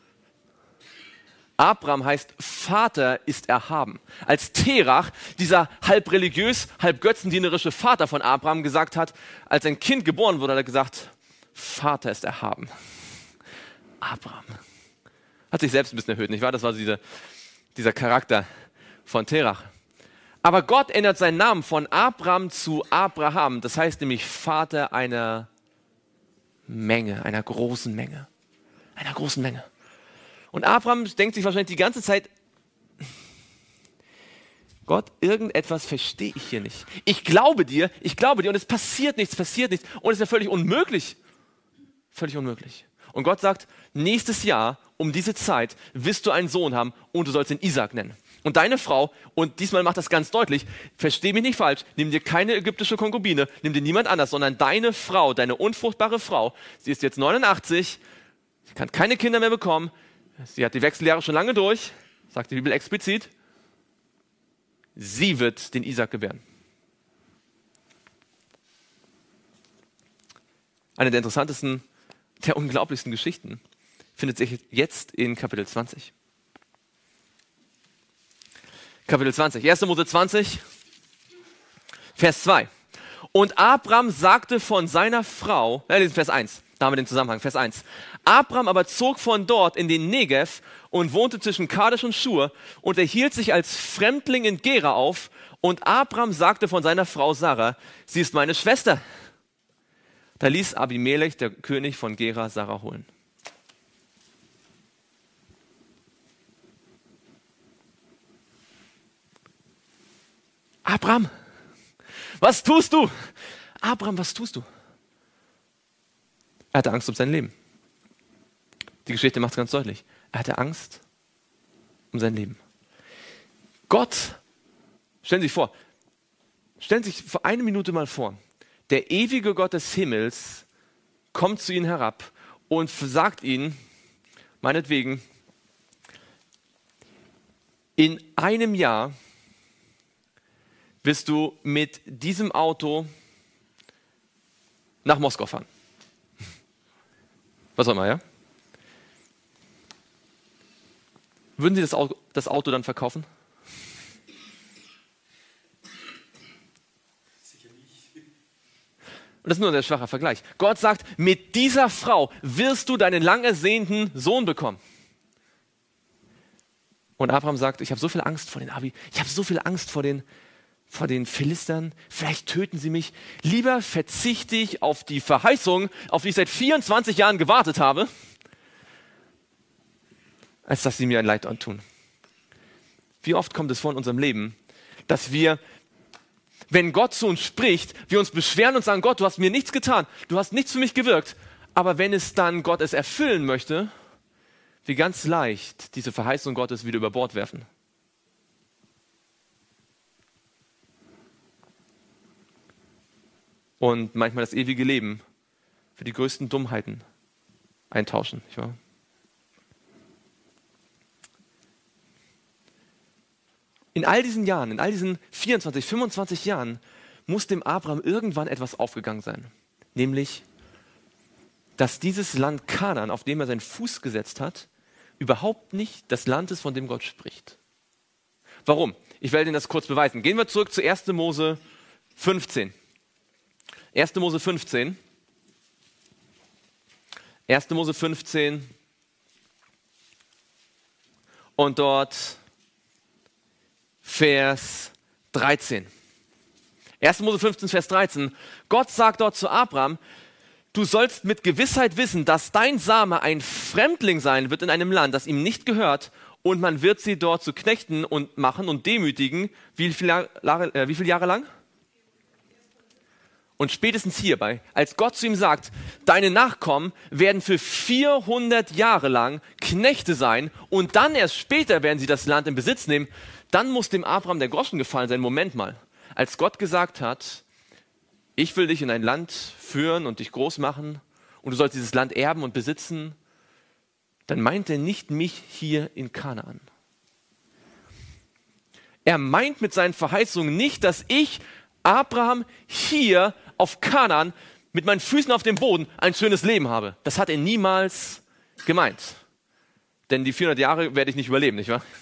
Abraham heißt Vater ist erhaben. Als Terach, dieser halb religiös, halb götzendienerische Vater von Abraham, gesagt hat, als ein Kind geboren wurde, hat er gesagt, Vater ist erhaben. Abraham. Hat sich selbst ein bisschen erhöht, nicht wahr? Das war diese, dieser Charakter von Terach. Aber Gott ändert seinen Namen von Abraham zu Abraham. Das heißt nämlich Vater einer Menge, einer großen Menge. Einer großen Menge. Und Abraham denkt sich wahrscheinlich die ganze Zeit, Gott, irgendetwas verstehe ich hier nicht. Ich glaube dir, ich glaube dir und es passiert nichts, passiert nichts. Und es ist ja völlig unmöglich. Völlig unmöglich. Und Gott sagt, nächstes Jahr um diese Zeit wirst du einen Sohn haben und du sollst ihn Isaak nennen. Und deine Frau, und diesmal macht das ganz deutlich, versteh mich nicht falsch, nimm dir keine ägyptische Konkubine, nimm dir niemand anders, sondern deine Frau, deine unfruchtbare Frau, sie ist jetzt neunundachtzig, sie kann keine Kinder mehr bekommen, sie hat die Wechseljahre schon lange durch, sagt die Bibel explizit, sie wird den Isaak gebären. Eine der interessantesten, der unglaublichsten Geschichten findet sich jetzt in Kapitel zwanzig. Kapitel zwanzig, erster Mose zwanzig, Vers zwei. Und Abram sagte von seiner Frau, äh, Vers eins, da haben wir den Zusammenhang, Vers eins. Abram aber zog von dort in den Negev und wohnte zwischen Kadesh und Schur und er hielt sich als Fremdling in Gera auf und Abram sagte von seiner Frau Sarah, sie ist meine Schwester. Da ließ Abimelech, der König von Gera, Sarah holen. Abram, was tust du? Abram, was tust du? Er hatte Angst um sein Leben. Die Geschichte macht es ganz deutlich. Er hatte Angst um sein Leben. Gott, stellen Sie sich vor, stellen Sie sich für eine Minute mal vor, der ewige Gott des Himmels kommt zu Ihnen herab und sagt Ihnen, meinetwegen, in einem Jahr wirst du mit diesem Auto nach Moskau fahren. Was auch immer, ja? Würden Sie das Auto, das Auto dann verkaufen? Und das ist nur ein sehr schwacher Vergleich. Gott sagt, mit dieser Frau wirst du deinen lang ersehnten Sohn bekommen. Und Abraham sagt, ich habe so viel Angst vor den Abi, ich habe so viel Angst vor den, vor den Philistern, vielleicht töten sie mich. Lieber verzichte ich auf die Verheißung, auf die ich seit vierundzwanzig Jahren gewartet habe, als dass sie mir ein Leid antun. Wie oft kommt es vor in unserem Leben, dass wir, wenn Gott zu uns spricht, wir uns beschweren und sagen, Gott, du hast mir nichts getan, du hast nichts für mich gewirkt, aber wenn es dann Gott es erfüllen möchte, wir ganz leicht diese Verheißung Gottes wieder über Bord werfen. Und manchmal das ewige Leben für die größten Dummheiten eintauschen. Nicht wahr? In all diesen Jahren, in all diesen vierundzwanzig, fünfundzwanzig Jahren muss dem Abraham irgendwann etwas aufgegangen sein. Nämlich, dass dieses Land Kanaan, auf dem er seinen Fuß gesetzt hat, überhaupt nicht das Land ist, von dem Gott spricht. Warum? Ich werde Ihnen das kurz beweisen. Gehen wir zurück zu erster Mose fünfzehn. erster Mose fünfzehn. erster Mose fünfzehn. Und dort Vers dreizehn. erster Mose fünfzehn, Vers dreizehn. Gott sagt dort zu Abraham, du sollst mit Gewissheit wissen, dass dein Same ein Fremdling sein wird in einem Land, das ihm nicht gehört, und man wird sie dort zu Knechten und machen und demütigen. Wie viele Jahre, äh, wie viele Jahre lang? Und spätestens hierbei, als Gott zu ihm sagt, deine Nachkommen werden für vierhundert Jahre lang Knechte sein und dann erst später werden sie das Land in Besitz nehmen, dann muss dem Abraham der Groschen gefallen sein. Moment mal, als Gott gesagt hat, ich will dich in ein Land führen und dich groß machen und du sollst dieses Land erben und besitzen, dann meint er nicht mich hier in Kanaan. Er meint mit seinen Verheißungen nicht, dass ich, Abraham, hier auf Kanaan mit meinen Füßen auf dem Boden ein schönes Leben habe. Das hat er niemals gemeint. Denn die vierhundert Jahre werde ich nicht überleben, nicht wahr?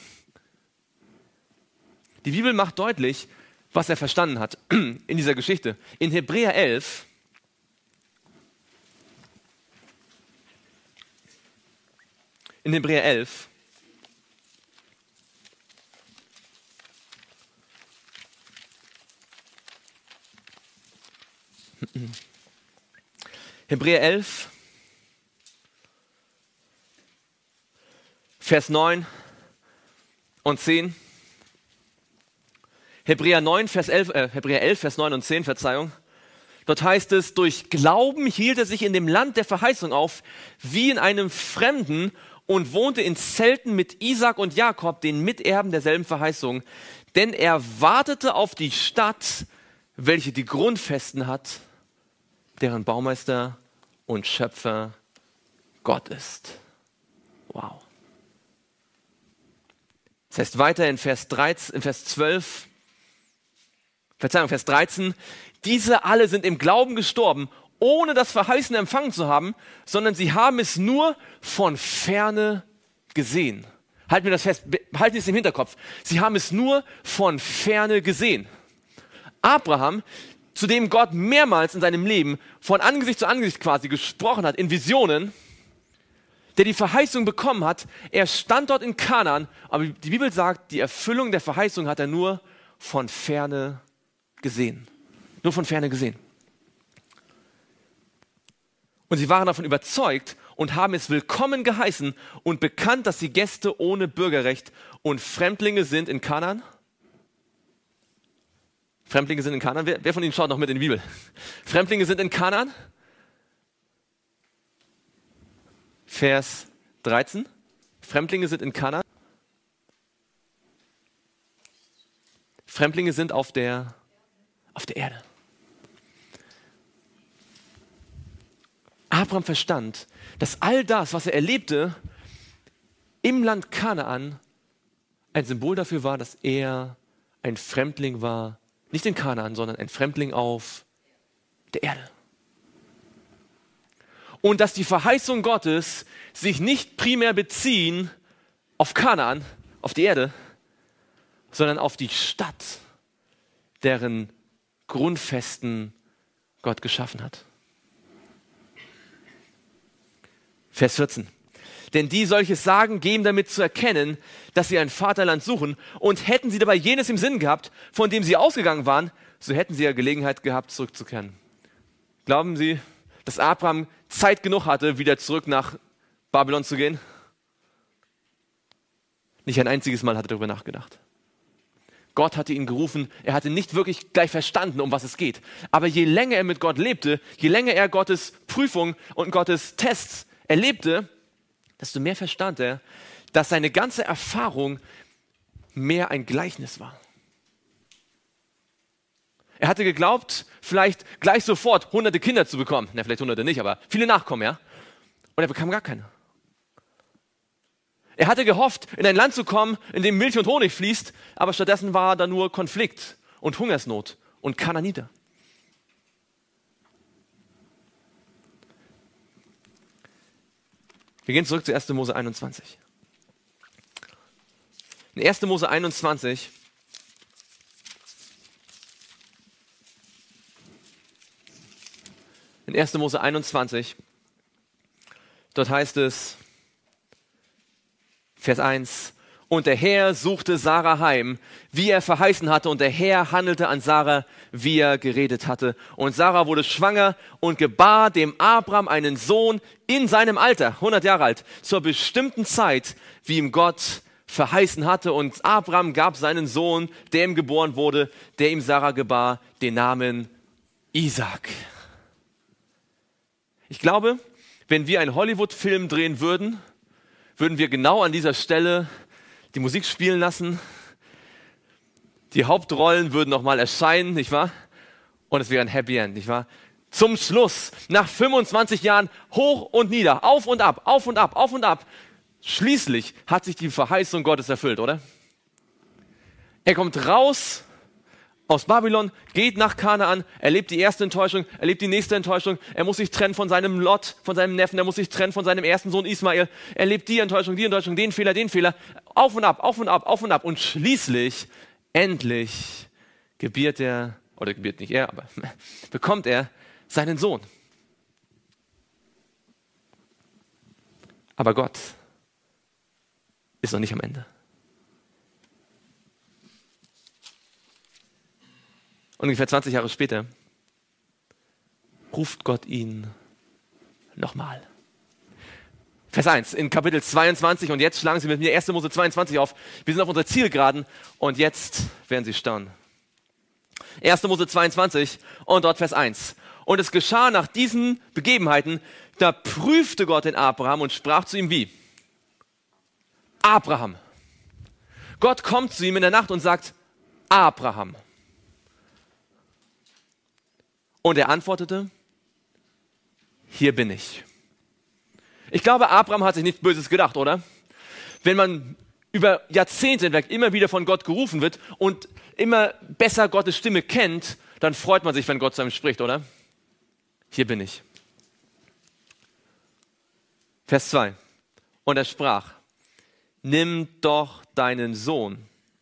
Die Bibel macht deutlich, was er verstanden hat in dieser Geschichte. In Hebräer elf, in Hebräer elf, Hebräer elf, Vers neun und zehn. Hebräer neun, Vers elf, äh, Hebräer elf, Vers neun und zehn, Verzeihung. Dort heißt es, durch Glauben hielt er sich in dem Land der Verheißung auf, wie in einem Fremden und wohnte in Zelten mit Isaak und Jakob, den Miterben derselben Verheißung. Denn er wartete auf die Stadt, welche die Grundfesten hat, deren Baumeister und Schöpfer Gott ist. Wow. Das heißt weiter in Vers dreizehn, in Vers zwölf, Verzeihung, Vers dreizehn, diese alle sind im Glauben gestorben, ohne das Verheißene empfangen zu haben, sondern sie haben es nur von Ferne gesehen. Halten wir das fest, halten Sie es im Hinterkopf. Sie haben es nur von Ferne gesehen. Abraham, zu dem Gott mehrmals in seinem Leben von Angesicht zu Angesicht quasi gesprochen hat, in Visionen, der die Verheißung bekommen hat, er stand dort in Kanaan, aber die Bibel sagt, die Erfüllung der Verheißung hat er nur von Ferne gesehen. Nur von Ferne gesehen. Und sie waren davon überzeugt und haben es willkommen geheißen und bekannt, dass sie Gäste ohne Bürgerrecht und Fremdlinge sind in Kanaan. Fremdlinge sind in Kanaan. Wer, wer von Ihnen schaut noch mit in die Bibel? Fremdlinge sind in Kanaan. Vers dreizehn. Fremdlinge sind in Kanaan. Fremdlinge sind auf der, auf der Erde. Abraham verstand, dass all das, was er erlebte, im Land Kanaan ein Symbol dafür war, dass er ein Fremdling war, nicht in Kanaan, sondern ein Fremdling auf der Erde. Und dass die Verheißung Gottes sich nicht primär beziehen auf Kanaan, auf die Erde, sondern auf die Stadt, deren Grundfesten Gott geschaffen hat. Vers vierzehn. Denn die solches sagen, geben damit zu erkennen, dass sie ein Vaterland suchen, und hätten sie dabei jenes im Sinn gehabt, von dem sie ausgegangen waren, so hätten sie ja Gelegenheit gehabt, zurückzukehren. Glauben Sie, dass Abraham Zeit genug hatte, wieder zurück nach Babylon zu gehen? Nicht ein einziges Mal hat er darüber nachgedacht. Gott hatte ihn gerufen, er hatte nicht wirklich gleich verstanden, um was es geht. Aber je länger er mit Gott lebte, je länger er Gottes Prüfung und Gottes Tests erlebte, desto mehr verstand er, dass seine ganze Erfahrung mehr ein Gleichnis war. Er hatte geglaubt, vielleicht gleich sofort hunderte Kinder zu bekommen. Na, vielleicht hunderte nicht, aber viele Nachkommen, ja. Und er bekam gar keine. Er hatte gehofft, in ein Land zu kommen, in dem Milch und Honig fließt, aber stattdessen war da nur Konflikt und Hungersnot und Kanaaniter. Wir gehen zurück zu erster Mose einundzwanzig. In erster Mose einundzwanzig in erster Mose einundzwanzig, dort heißt es, Vers eins, und der Herr suchte Sarah heim, wie er verheißen hatte, und der Herr handelte an Sarah, wie er geredet hatte. Und Sarah wurde schwanger und gebar dem Abraham einen Sohn in seinem Alter, hundert Jahre alt, zur bestimmten Zeit, wie ihm Gott verheißen hatte. Und Abraham gab seinen Sohn, der ihm geboren wurde, der ihm Sarah gebar, den Namen Isaak. Ich glaube, wenn wir einen Hollywood-Film drehen würden, würden wir genau an dieser Stelle die Musik spielen lassen. Die Hauptrollen würden nochmal erscheinen, nicht wahr? Und es wäre ein Happy End, nicht wahr? Zum Schluss, nach fünfundzwanzig Jahren, hoch und nieder, auf und ab, auf und ab, auf und ab. Schließlich hat sich die Verheißung Gottes erfüllt, oder? Er kommt raus aus Babylon, geht nach Kanaan, erlebt die erste Enttäuschung, erlebt die nächste Enttäuschung. Er muss sich trennen von seinem Lot, von seinem Neffen, er muss sich trennen von seinem ersten Sohn Ismael. Er erlebt die Enttäuschung, die Enttäuschung, den Fehler, den Fehler. Auf und ab, auf und ab, auf und ab. Und schließlich, endlich, gebiert er, oder gebiert nicht er, aber bekommt er seinen Sohn. Aber Gott ist noch nicht am Ende. Ungefähr zwanzig Jahre später ruft Gott ihn nochmal. Vers eins, in Kapitel zweiundzwanzig, und jetzt schlagen Sie mit mir erster Mose zweiundzwanzig auf. Wir sind auf unserer Zielgeraden und jetzt werden Sie staunen. erster Mose zweiundzwanzig und dort Vers eins. Und es geschah nach diesen Begebenheiten, da prüfte Gott den Abraham und sprach zu ihm wie? Abraham. Gott kommt zu ihm in der Nacht und sagt, Abraham. Und er antwortete, hier bin ich. Ich glaube, Abraham hat sich nichts Böses gedacht, oder? Wenn man über Jahrzehnte hinweg immer wieder von Gott gerufen wird und immer besser Gottes Stimme kennt, dann freut man sich, wenn Gott zu einem spricht, oder? Hier bin ich. Vers zwei. Und er sprach, nimm doch deinen Sohn,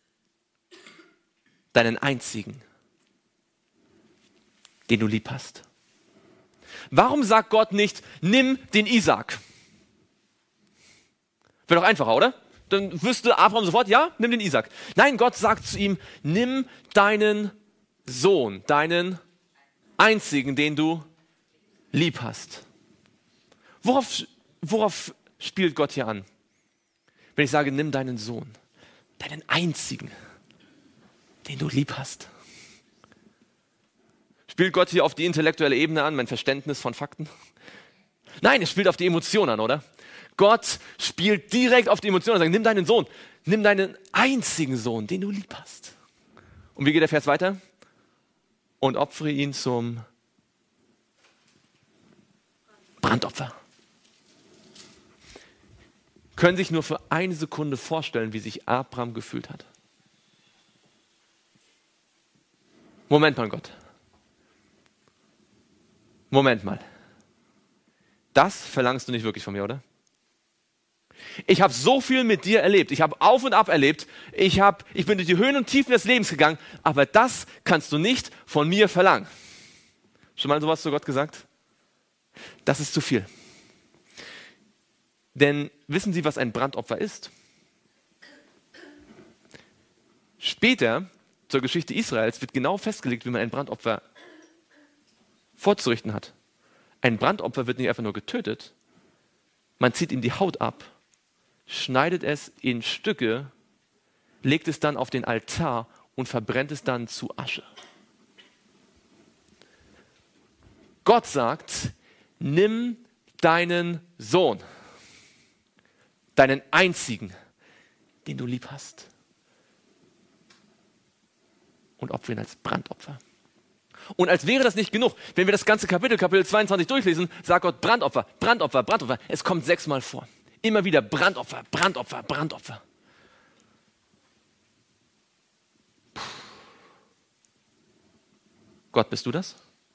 deinen einzigen, den du lieb hast. Warum sagt Gott nicht, nimm den Isaak? Wäre doch einfacher, oder? Dann wüsste Abraham sofort, ja, nimm den Isaak. Nein, Gott sagt zu ihm, nimm deinen Sohn, deinen einzigen, den du lieb hast. Worauf, worauf spielt Gott hier an? Wenn ich sage, nimm deinen Sohn, deinen einzigen, den du lieb hast. Spielt Gott hier auf die intellektuelle Ebene an, mein Verständnis von Fakten? Nein, es spielt auf die Emotionen an, oder? Gott spielt direkt auf die Emotionen und sagt, nimm deinen Sohn, nimm deinen einzigen Sohn, den du lieb hast. Und wie geht der Vers weiter? Und opfere ihn zum Brandopfer. Können sich nur für eine Sekunde vorstellen, wie sich Abraham gefühlt hat. Moment mal, Gott. Moment mal. Das verlangst du nicht wirklich von mir, oder? Ich habe so viel mit dir erlebt. Ich habe auf und ab erlebt. Ich, hab, ich bin durch die Höhen und Tiefen des Lebens gegangen. Aber das kannst du nicht von mir verlangen. Schon mal sowas zu Gott gesagt? Das ist zu viel. Denn wissen Sie, was ein Brandopfer ist? Später, zur Geschichte Israels, wird genau festgelegt, wie man ein Brandopfer vorzurichten hat. Ein Brandopfer wird nicht einfach nur getötet. Man zieht ihm die Haut ab, schneidet es in Stücke, legt es dann auf den Altar und verbrennt es dann zu Asche. Gott sagt, nimm deinen Sohn, deinen einzigen, den du lieb hast, und opfere ihn als Brandopfer. Und als wäre das nicht genug, wenn wir das ganze Kapitel, Kapitel zweiundzwanzig durchlesen, sagt Gott Brandopfer, Brandopfer, Brandopfer. Es kommt sechsmal vor. Immer wieder Brandopfer, Brandopfer, Brandopfer. Puh. Gott, bist du das?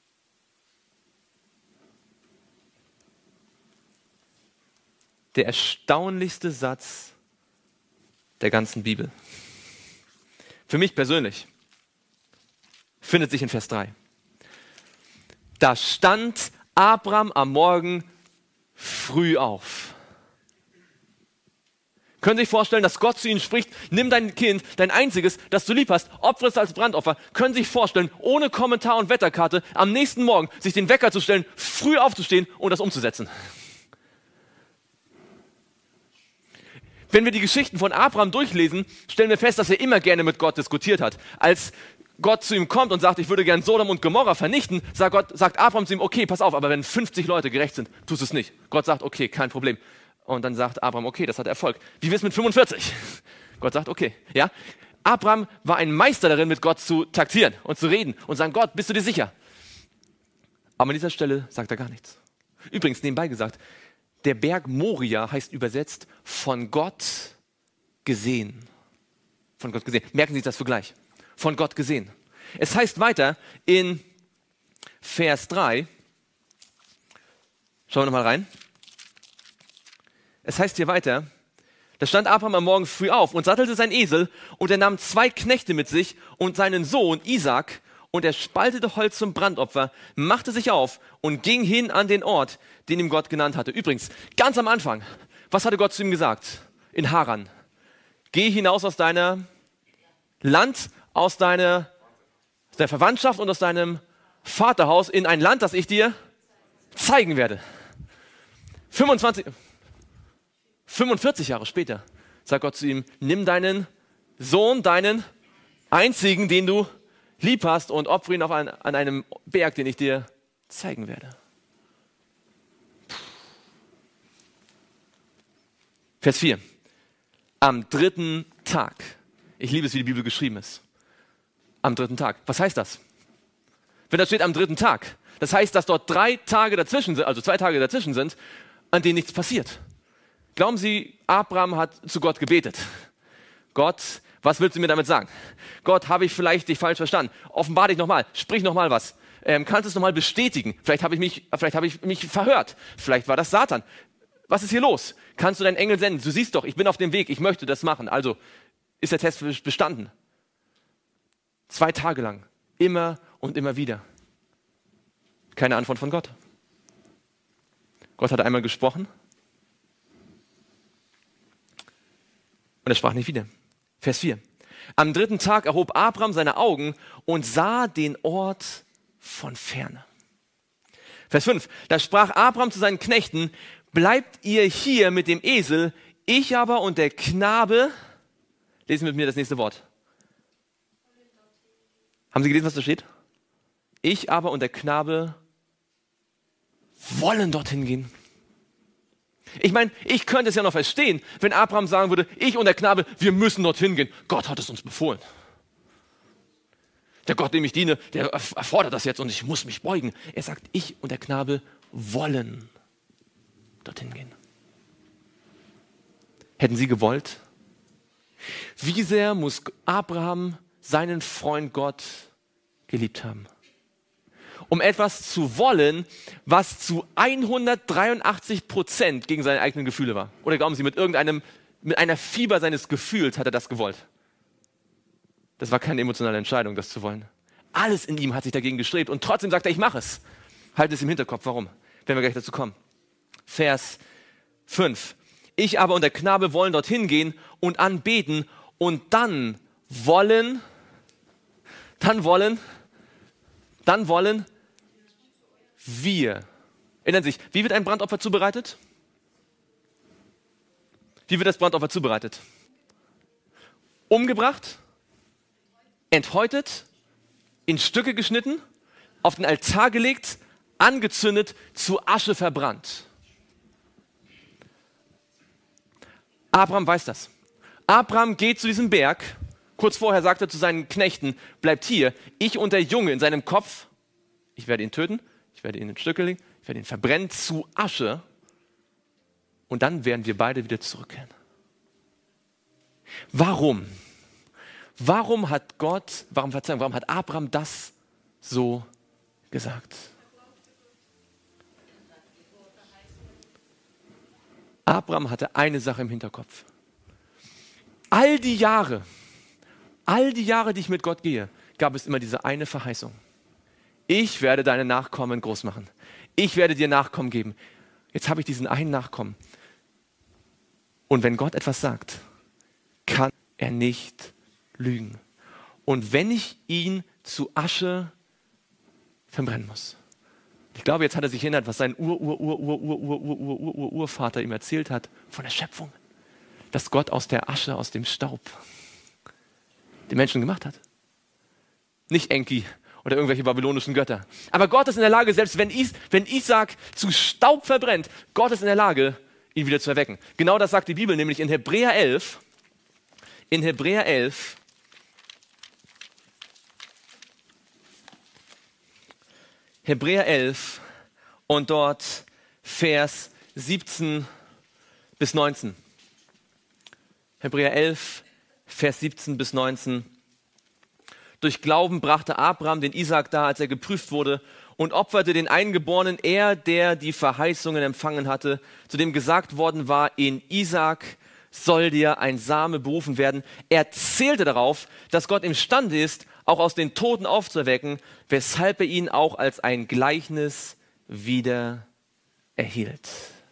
Der erstaunlichste Satz der ganzen Bibel. Für mich persönlich findet sich in Vers drei. Da stand Abraham am Morgen früh auf. Können Sie sich vorstellen, dass Gott zu ihnen spricht, nimm dein Kind, dein einziges, das du lieb hast, opfere es als Brandopfer. Können Sie sich vorstellen, ohne Kommentar und Wetterkarte, am nächsten Morgen sich den Wecker zu stellen, früh aufzustehen und das umzusetzen? Wenn wir die Geschichten von Abraham durchlesen, stellen wir fest, dass er immer gerne mit Gott diskutiert hat. Als Gott zu ihm kommt und sagt, ich würde gern Sodom und Gomorra vernichten, sagt, Gott, sagt Abraham zu ihm, okay, pass auf, aber wenn fünfzig Leute gerecht sind, tust du es nicht. Gott sagt, okay, kein Problem. Und dann sagt Abraham, okay, das hat Erfolg. Wie wär's mit fünfundvierzig? Gott sagt, okay. Ja? Abraham war ein Meister darin, mit Gott zu taktieren und zu reden und sagen, Gott, bist du dir sicher? Aber an dieser Stelle sagt er gar nichts. Übrigens, nebenbei gesagt, der Berg Moria heißt übersetzt von Gott gesehen. Von Gott gesehen. Merken Sie sich das für gleich. Von Gott gesehen. Es heißt weiter in Vers drei, schauen wir nochmal rein. Es heißt hier weiter, da stand Abraham am Morgen früh auf und sattelte sein Esel und er nahm zwei Knechte mit sich und seinen Sohn Isaak und er spaltete Holz zum Brandopfer, machte sich auf und ging hin an den Ort, den ihm Gott genannt hatte. Übrigens, ganz am Anfang, was hatte Gott zu ihm gesagt? In Haran. Geh hinaus aus deiner Land, aus deiner aus der Verwandtschaft und aus deinem Vaterhaus in ein Land, das ich dir zeigen werde. fünfundzwanzig, fünfundvierzig Jahre später sagt Gott zu ihm, nimm deinen Sohn, deinen einzigen, den du lieb hast, und opfere ihn auf ein, an einem Berg, den ich dir zeigen werde. Vers vier. Am dritten Tag. Ich liebe es, wie die Bibel geschrieben ist. Am dritten Tag. Was heißt das? Wenn da steht am dritten Tag, das heißt, dass dort drei Tage dazwischen sind, also zwei Tage dazwischen sind, an denen nichts passiert. Glauben Sie, Abraham hat zu Gott gebetet. Gott, was willst du mir damit sagen? Gott, habe ich vielleicht dich falsch verstanden? Offenbar dich nochmal, sprich nochmal was. Ähm, kannst du es nochmal bestätigen? Vielleicht habe ich mich, vielleicht habe ich mich verhört. Vielleicht war das Satan. Was ist hier los? Kannst du deinen Engel senden? Du siehst doch, ich bin auf dem Weg, ich möchte das machen. Also ist der Test bestanden. Zwei Tage lang, immer und immer wieder. Keine Antwort von Gott. Gott hat einmal gesprochen und er sprach nicht wieder. Vers vier. Am dritten Tag erhob Abraham seine Augen und sah den Ort von ferne. Vers fünf. Da sprach Abraham zu seinen Knechten, bleibt ihr hier mit dem Esel, ich aber und der Knabe, lesen mit mir das nächste Wort. Haben Sie gelesen, was da steht? Ich aber und der Knabe wollen dorthin gehen. Ich meine, ich könnte es ja noch verstehen, wenn Abraham sagen würde, ich und der Knabe, wir müssen dorthin gehen. Gott hat es uns befohlen. Der Gott, dem ich diene, der erfordert das jetzt und ich muss mich beugen. Er sagt, ich und der Knabe wollen dorthin gehen. Hätten Sie gewollt? Wie sehr muss Abraham seinen Freund Gott geliebt haben? um etwas zu wollen, was zu hundertdreiundachtzig Prozent gegen seine eigenen Gefühle war. Oder glauben Sie, mit irgendeinem, mit einer Fieber seines Gefühls hat er das gewollt? Das war keine emotionale Entscheidung, das zu wollen. Alles in ihm hat sich dagegen gestrebt und trotzdem sagt er, ich mache es. Halt es im Hinterkopf, warum? Wenn wir gleich dazu kommen. Vers fünf. Ich aber und der Knabe wollen dorthin gehen und anbeten und dann wollen, dann wollen, dann wollen wir. Erinnern Sie sich, wie wird ein Brandopfer zubereitet? Wie wird das Brandopfer zubereitet? Umgebracht, enthäutet, in Stücke geschnitten, auf den Altar gelegt, angezündet, zu Asche verbrannt. Abraham weiß das. Abraham geht zu diesem Berg. Kurz vorher sagt er zu seinen Knechten, bleibt hier. Ich und der Junge in seinem Kopf, ich werde ihn töten, ich werde ihn in Stücke legen, ich werde ihn verbrennen zu Asche. Und dann werden wir beide wieder zurückkehren. Warum? Warum hat Gott, warum, Verzeihung, warum hat Abraham das so gesagt? Abraham hatte eine Sache im Hinterkopf. All die Jahre, all die Jahre, die ich mit Gott gehe, gab es immer diese eine Verheißung. Ich werde deine Nachkommen groß machen. Ich werde dir Nachkommen geben. Jetzt habe ich diesen einen Nachkommen. Und wenn Gott etwas sagt, kann er nicht lügen. Und wenn ich ihn zu Asche verbrennen muss. Ich glaube, jetzt hat er sich erinnert, was sein Ur-Ur-Ur-Ur-Ur-Ur-Ur-Ur-Urvater ihm erzählt hat von der Schöpfung. Dass Gott aus der Asche, aus dem Staub den Menschen gemacht hat. Nicht Enki oder irgendwelche babylonischen Götter. Aber Gott ist in der Lage, selbst wenn, Is, wenn Isaac zu Staub verbrennt, Gott ist in der Lage, ihn wieder zu erwecken. Genau das sagt die Bibel, nämlich in Hebräer elf. In Hebräer elf. Hebräer elf und dort Vers siebzehn bis neunzehn. Hebräer elf, Vers siebzehn bis neunzehn. Durch Glauben brachte Abraham den Isaak dar, als er geprüft wurde, und opferte den Eingeborenen, er, der die Verheißungen empfangen hatte, zu dem gesagt worden war, in Isaak soll dir ein Same berufen werden. Er zählte darauf, dass Gott imstande ist, auch aus den Toten aufzuerwecken, weshalb er ihn auch als ein Gleichnis wieder erhielt.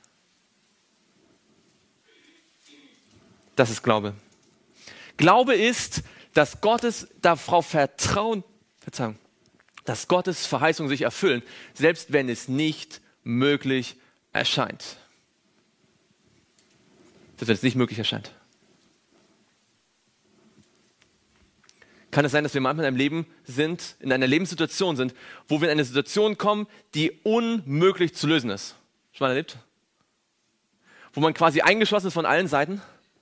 Das ist Glaube. Glaube ist, dass Gottes darauf vertrauen, Verzeihung, dass Gottes Verheißungen sich erfüllen, selbst wenn es nicht möglich erscheint. Selbst wenn es nicht möglich erscheint. Kann es sein, dass wir manchmal in einem Leben sind, in einer Lebenssituation sind, wo wir in eine Situation kommen, die unmöglich zu lösen ist? Schon mal erlebt? Wo man quasi eingeschlossen ist von allen Seiten?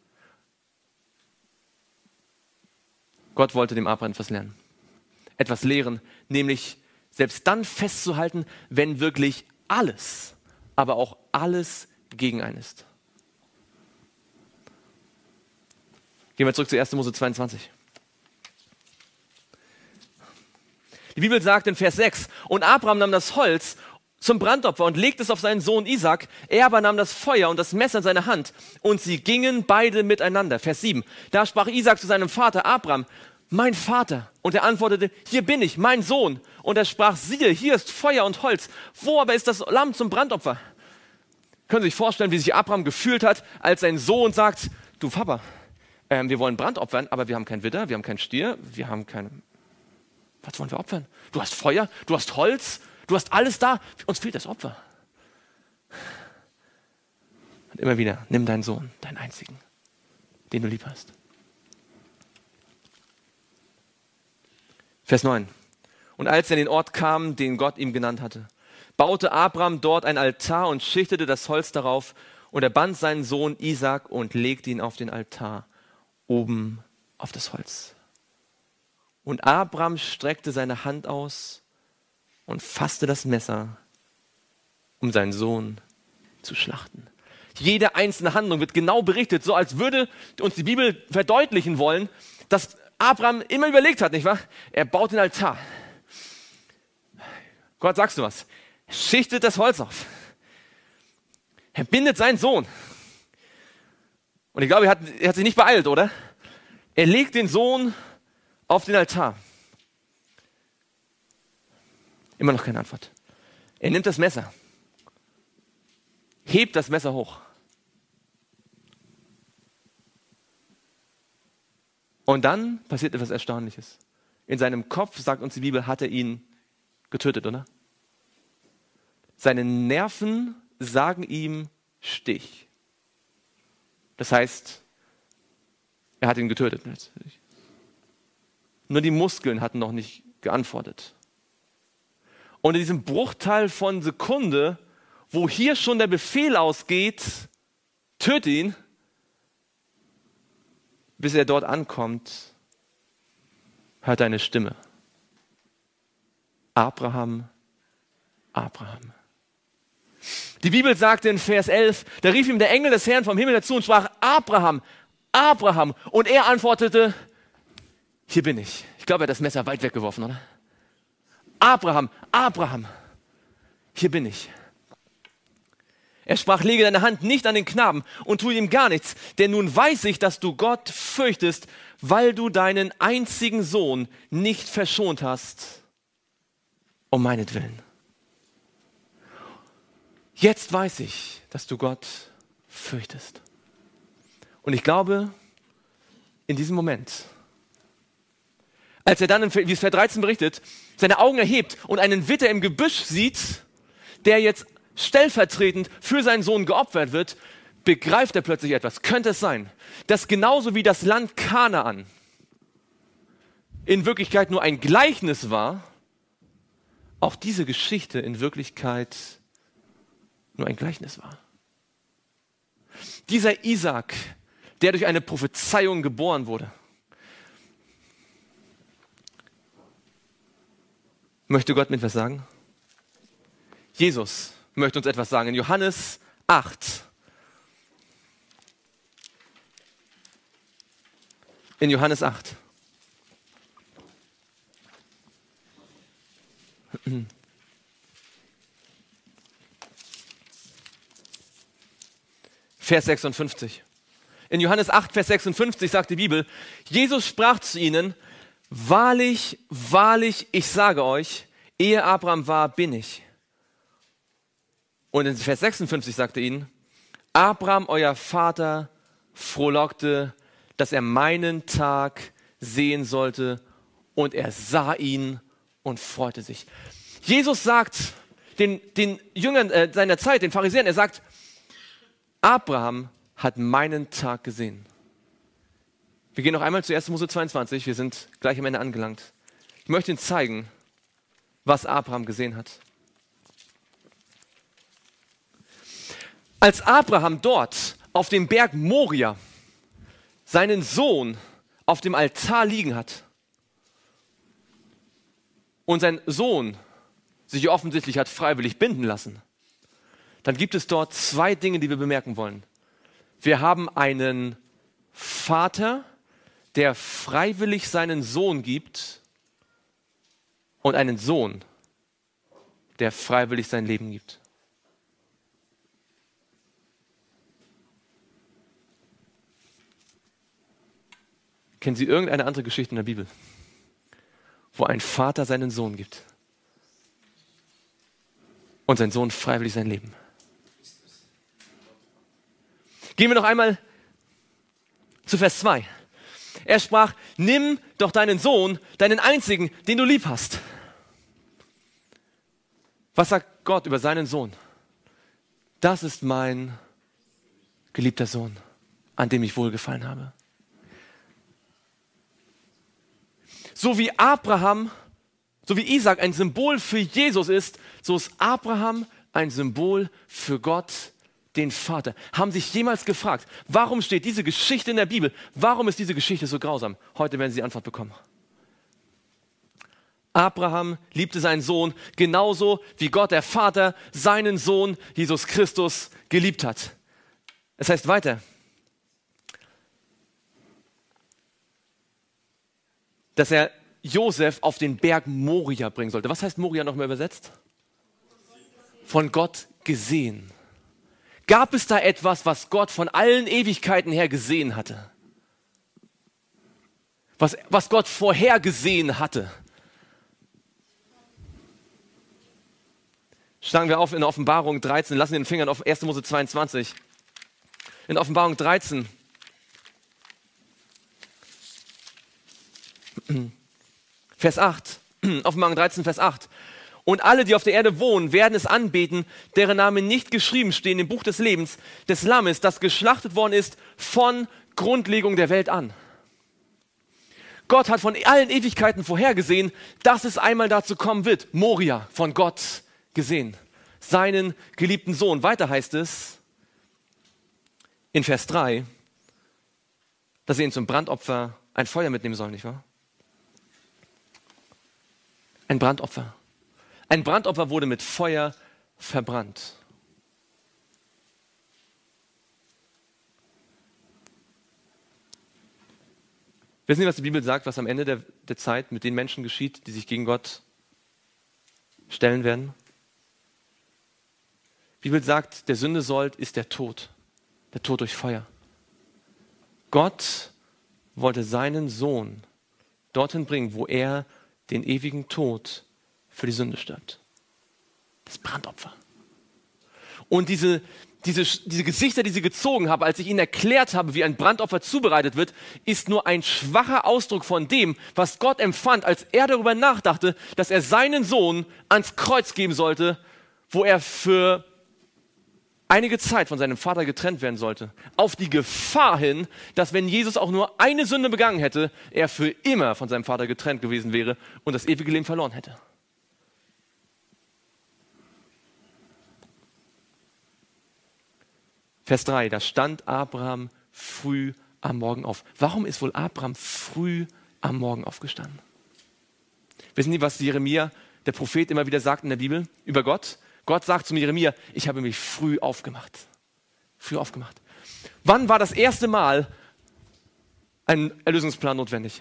Gott wollte dem Abraham etwas lernen. Etwas lehren, nämlich selbst dann festzuhalten, wenn wirklich alles, aber auch alles gegen einen ist. Gehen wir zurück zu erster Mose zweiundzwanzig. Die Bibel sagt in Vers sechs, und Abraham nahm das Holz zum Brandopfer und legte es auf seinen Sohn Isaak. Er aber nahm das Feuer und das Messer in seine Hand und sie gingen beide miteinander. Vers sieben, da sprach Isaak zu seinem Vater Abraham, mein Vater. Und er antwortete, hier bin ich, mein Sohn. Und er sprach, siehe, hier ist Feuer und Holz. Wo aber ist das Lamm zum Brandopfer? Können Sie sich vorstellen, wie sich Abraham gefühlt hat, als sein Sohn sagt, du Papa, ähm, wir wollen Brand opfern, aber wir haben kein Widder, wir haben keinen Stier, wir haben keine... Was wollen wir opfern? Du hast Feuer, du hast Holz, du hast alles da. Uns fehlt das Opfer. Und immer wieder, nimm deinen Sohn, deinen einzigen, den du lieb hast. Vers neun. Und als er an den Ort kam, den Gott ihm genannt hatte, baute Abraham dort ein Altar und schichtete das Holz darauf. Und er band seinen Sohn Isaak und legte ihn auf den Altar, oben auf das Holz. Und Abraham streckte seine Hand aus und fasste das Messer, um seinen Sohn zu schlachten. Jede einzelne Handlung wird genau berichtet, so als würde uns die Bibel verdeutlichen wollen, dass Abraham immer überlegt hat, nicht wahr? Er baut den Altar. Gott, sagst du was? Er schichtet das Holz auf. Er bindet seinen Sohn. Und ich glaube, er hat, er hat sich nicht beeilt, oder? Er legt den Sohn auf den Altar. Immer noch keine Antwort. Er nimmt das Messer, hebt das Messer hoch. Und dann passiert etwas Erstaunliches. In seinem Kopf, sagt uns die Bibel, hat er ihn getötet, oder? Seine Nerven sagen ihm Stich. Das heißt, er hat ihn getötet. Nur die Muskeln hatten noch nicht geantwortet. Und in diesem Bruchteil von Sekunde, wo hier schon der Befehl ausgeht, töte ihn, bis er dort ankommt, hört er eine Stimme. Abraham, Abraham. Die Bibel sagt in Vers elf, da rief ihm der Engel des Herrn vom Himmel dazu und sprach, Abraham, Abraham. Und er antwortete, hier bin ich. Ich glaube, er hat das Messer weit weggeworfen, oder? Abraham, Abraham, hier bin ich. Er sprach, lege deine Hand nicht an den Knaben und tue ihm gar nichts, denn nun weiß ich, dass du Gott fürchtest, weil du deinen einzigen Sohn nicht verschont hast, um meinetwillen. Jetzt weiß ich, dass du Gott fürchtest. Und ich glaube, in diesem Moment, als er dann, wie es Vers dreizehn berichtet, seine Augen erhebt und einen Widder im Gebüsch sieht, der jetzt stellvertretend für seinen Sohn geopfert wird, begreift er plötzlich etwas. Könnte es sein, dass genauso wie das Land Kanaan in Wirklichkeit nur ein Gleichnis war, auch diese Geschichte in Wirklichkeit nur ein Gleichnis war? Dieser Isaak, der durch eine Prophezeiung geboren wurde, möchte Gott mit was sagen? Jesus möchte uns etwas sagen. In Johannes acht. In Johannes acht. Vers sechsundfünfzig. In Johannes acht, Vers sechsundfünfzig sagt die Bibel, Jesus sprach zu ihnen, wahrlich, wahrlich, ich sage euch, ehe Abraham war, bin ich. Und in Vers sechsundfünfzig sagte er ihnen, Abraham, euer Vater, frohlockte, dass er meinen Tag sehen sollte, und er sah ihn und freute sich. Jesus sagt den, den Jüngern äh, seiner Zeit, den Pharisäern, er sagt, Abraham hat meinen Tag gesehen. Wir gehen noch einmal zu ersten Mose zweiundzwanzig, wir sind gleich am Ende angelangt. Ich möchte Ihnen zeigen, was Abraham gesehen hat. Als Abraham dort auf dem Berg Moria seinen Sohn auf dem Altar liegen hat und sein Sohn sich offensichtlich hat freiwillig binden lassen, dann gibt es dort zwei Dinge, die wir bemerken wollen. Wir haben einen Vater, der freiwillig seinen Sohn gibt, und einen Sohn, der freiwillig sein Leben gibt. Kennen Sie irgendeine andere Geschichte in der Bibel, wo ein Vater seinen Sohn gibt und sein Sohn freiwillig sein Leben? Gehen wir noch einmal zu Vers zwei. Er sprach, nimm doch deinen Sohn, deinen einzigen, den du lieb hast. Was sagt Gott über seinen Sohn? Das ist mein geliebter Sohn, an dem ich wohlgefallen habe. So wie Abraham, so wie Isaak ein Symbol für Jesus ist, so ist Abraham ein Symbol für Gott, den Vater. Haben sich jemals gefragt, warum steht diese Geschichte in der Bibel? Warum ist diese Geschichte so grausam? Heute werden Sie die Antwort bekommen. Abraham liebte seinen Sohn genauso wie Gott, der Vater, seinen Sohn Jesus Christus geliebt hat. Es heißt weiter, dass er Josef auf den Berg Moria bringen sollte. Was heißt Moria nochmal übersetzt? von Gott gesehen? Gab es da etwas, was Gott von allen Ewigkeiten her gesehen hatte? Was, was Gott vorhergesehen hatte? Schlagen wir auf in Offenbarung dreizehn, lassen den Finger auf erster Mose zweiundzwanzig. In Offenbarung dreizehn. Vers acht. Offenbarung dreizehn, Vers acht. Und alle, die auf der Erde wohnen, werden es anbeten, deren Namen nicht geschrieben stehen im Buch des Lebens des Lammes, das geschlachtet worden ist von Grundlegung der Welt an. Gott hat von allen Ewigkeiten vorhergesehen, dass es einmal dazu kommen wird. Moria, von Gott gesehen. Seinen geliebten Sohn. Weiter heißt es in Vers drei, dass sie ihn zum Brandopfer ein Feuer mitnehmen sollen, nicht wahr? Ein Brandopfer. Ein Brandopfer wurde mit Feuer verbrannt. Wissen Sie, was die Bibel sagt, was am Ende der, der Zeit mit den Menschen geschieht, die sich gegen Gott stellen werden? Die Bibel sagt, der Sündesold ist der Tod, der Tod durch Feuer. Gott wollte seinen Sohn dorthin bringen, wo er den ewigen Tod für die Sünde stirbt. Das Brandopfer. Und diese, diese, diese Gesichter, die sie gezogen haben, als ich ihnen erklärt habe, wie ein Brandopfer zubereitet wird, ist nur ein schwacher Ausdruck von dem, was Gott empfand, als er darüber nachdachte, dass er seinen Sohn ans Kreuz geben sollte, wo er für einige Zeit von seinem Vater getrennt werden sollte. Auf die Gefahr hin, dass wenn Jesus auch nur eine Sünde begangen hätte, er für immer von seinem Vater getrennt gewesen wäre und das ewige Leben verloren hätte. Vers drei, da stand Abraham früh am Morgen auf. Warum ist wohl Abraham früh am Morgen aufgestanden? Wissen Sie, was Jeremia, der Prophet, immer wieder sagt in der Bibel über Gott? Gott sagt zu Jeremia, ich habe mich früh aufgemacht. Früh aufgemacht. Wann war das erste Mal ein Erlösungsplan notwendig?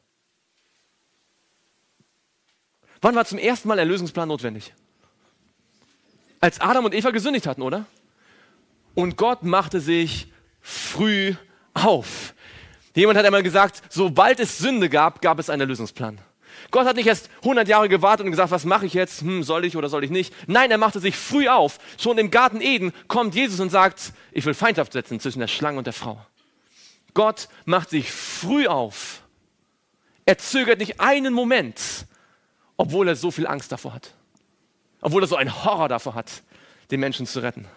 Wann war zum ersten Mal ein Erlösungsplan notwendig? Als Adam und Eva gesündigt hatten, oder? Und Gott machte sich früh auf. Jemand hat einmal gesagt, sobald es Sünde gab, gab es einen Erlösungsplan. Gott hat nicht erst hundert Jahre gewartet und gesagt, was mache ich jetzt? Hm, soll ich oder soll ich nicht? Nein, er machte sich früh auf. Schon im Garten Eden kommt Jesus und sagt, ich will Feindschaft setzen zwischen der Schlange und der Frau. Gott macht sich früh auf. Er zögert nicht einen Moment, obwohl er so viel Angst davor hat. Obwohl er so einen Horror davor hat, den Menschen zu retten.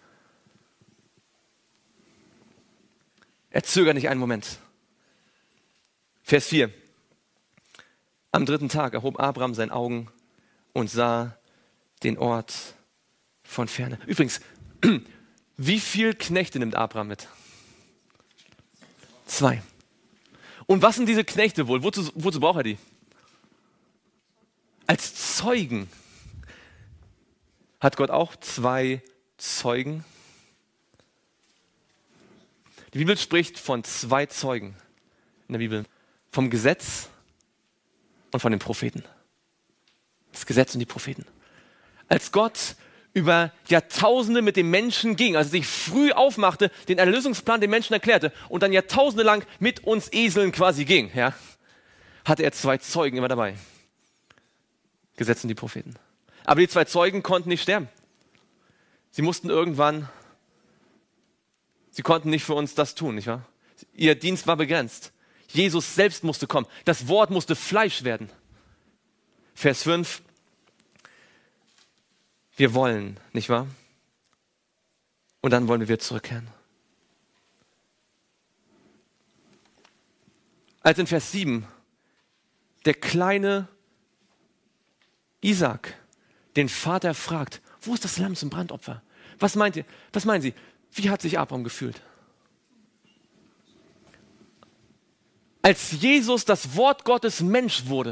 Er zögert nicht einen Moment. Vers vier. Am dritten Tag erhob Abraham seine Augen und sah den Ort von ferne. Übrigens, wie viele Knechte nimmt Abraham mit? Zwei. Und was sind diese Knechte wohl? Wozu, wozu braucht er die? Als Zeugen. Hat Gott auch zwei Zeugen? Die Bibel spricht von zwei Zeugen in der Bibel. Vom Gesetz und von den Propheten. Das Gesetz und die Propheten. Als Gott über Jahrtausende mit den Menschen ging, also sich früh aufmachte, den Erlösungsplan den Menschen erklärte und dann Jahrtausende lang mit uns Eseln quasi ging, ja, hatte er zwei Zeugen immer dabei. Gesetz und die Propheten. Aber die zwei Zeugen konnten nicht sterben. Sie mussten irgendwann, sie konnten nicht für uns das tun, nicht wahr? Ihr Dienst war begrenzt. Jesus selbst musste kommen. Das Wort musste Fleisch werden. Vers fünf. Wir wollen, nicht wahr? Und dann wollen wir wieder zurückkehren. Als in Vers sieben der kleine Isaac den Vater fragt, wo ist das Lamm zum Brandopfer? Was meint ihr? Was meinen Sie? Wie hat sich Abraham gefühlt? Als Jesus, das Wort Gottes, Mensch wurde,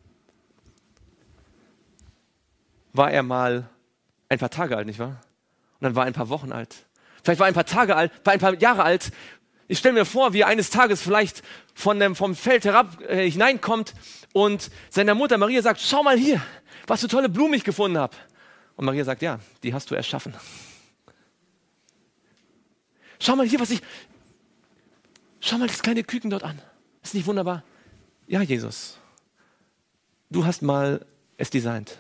war er mal ein paar Tage alt, nicht wahr? Und dann war er ein paar Wochen alt. Vielleicht war er ein paar Tage alt, war ein paar Jahre alt. Ich stelle mir vor, wie er eines Tages vielleicht von dem, vom Feld herab äh, hineinkommt und seiner Mutter Maria sagt, schau mal hier, was für tolle Blumen ich gefunden habe. Und Maria sagt, ja, die hast du erschaffen. Schau mal hier, was ich... Schau mal das kleine Küken dort an. Ist nicht wunderbar? Ja, Jesus, du hast mal es designt.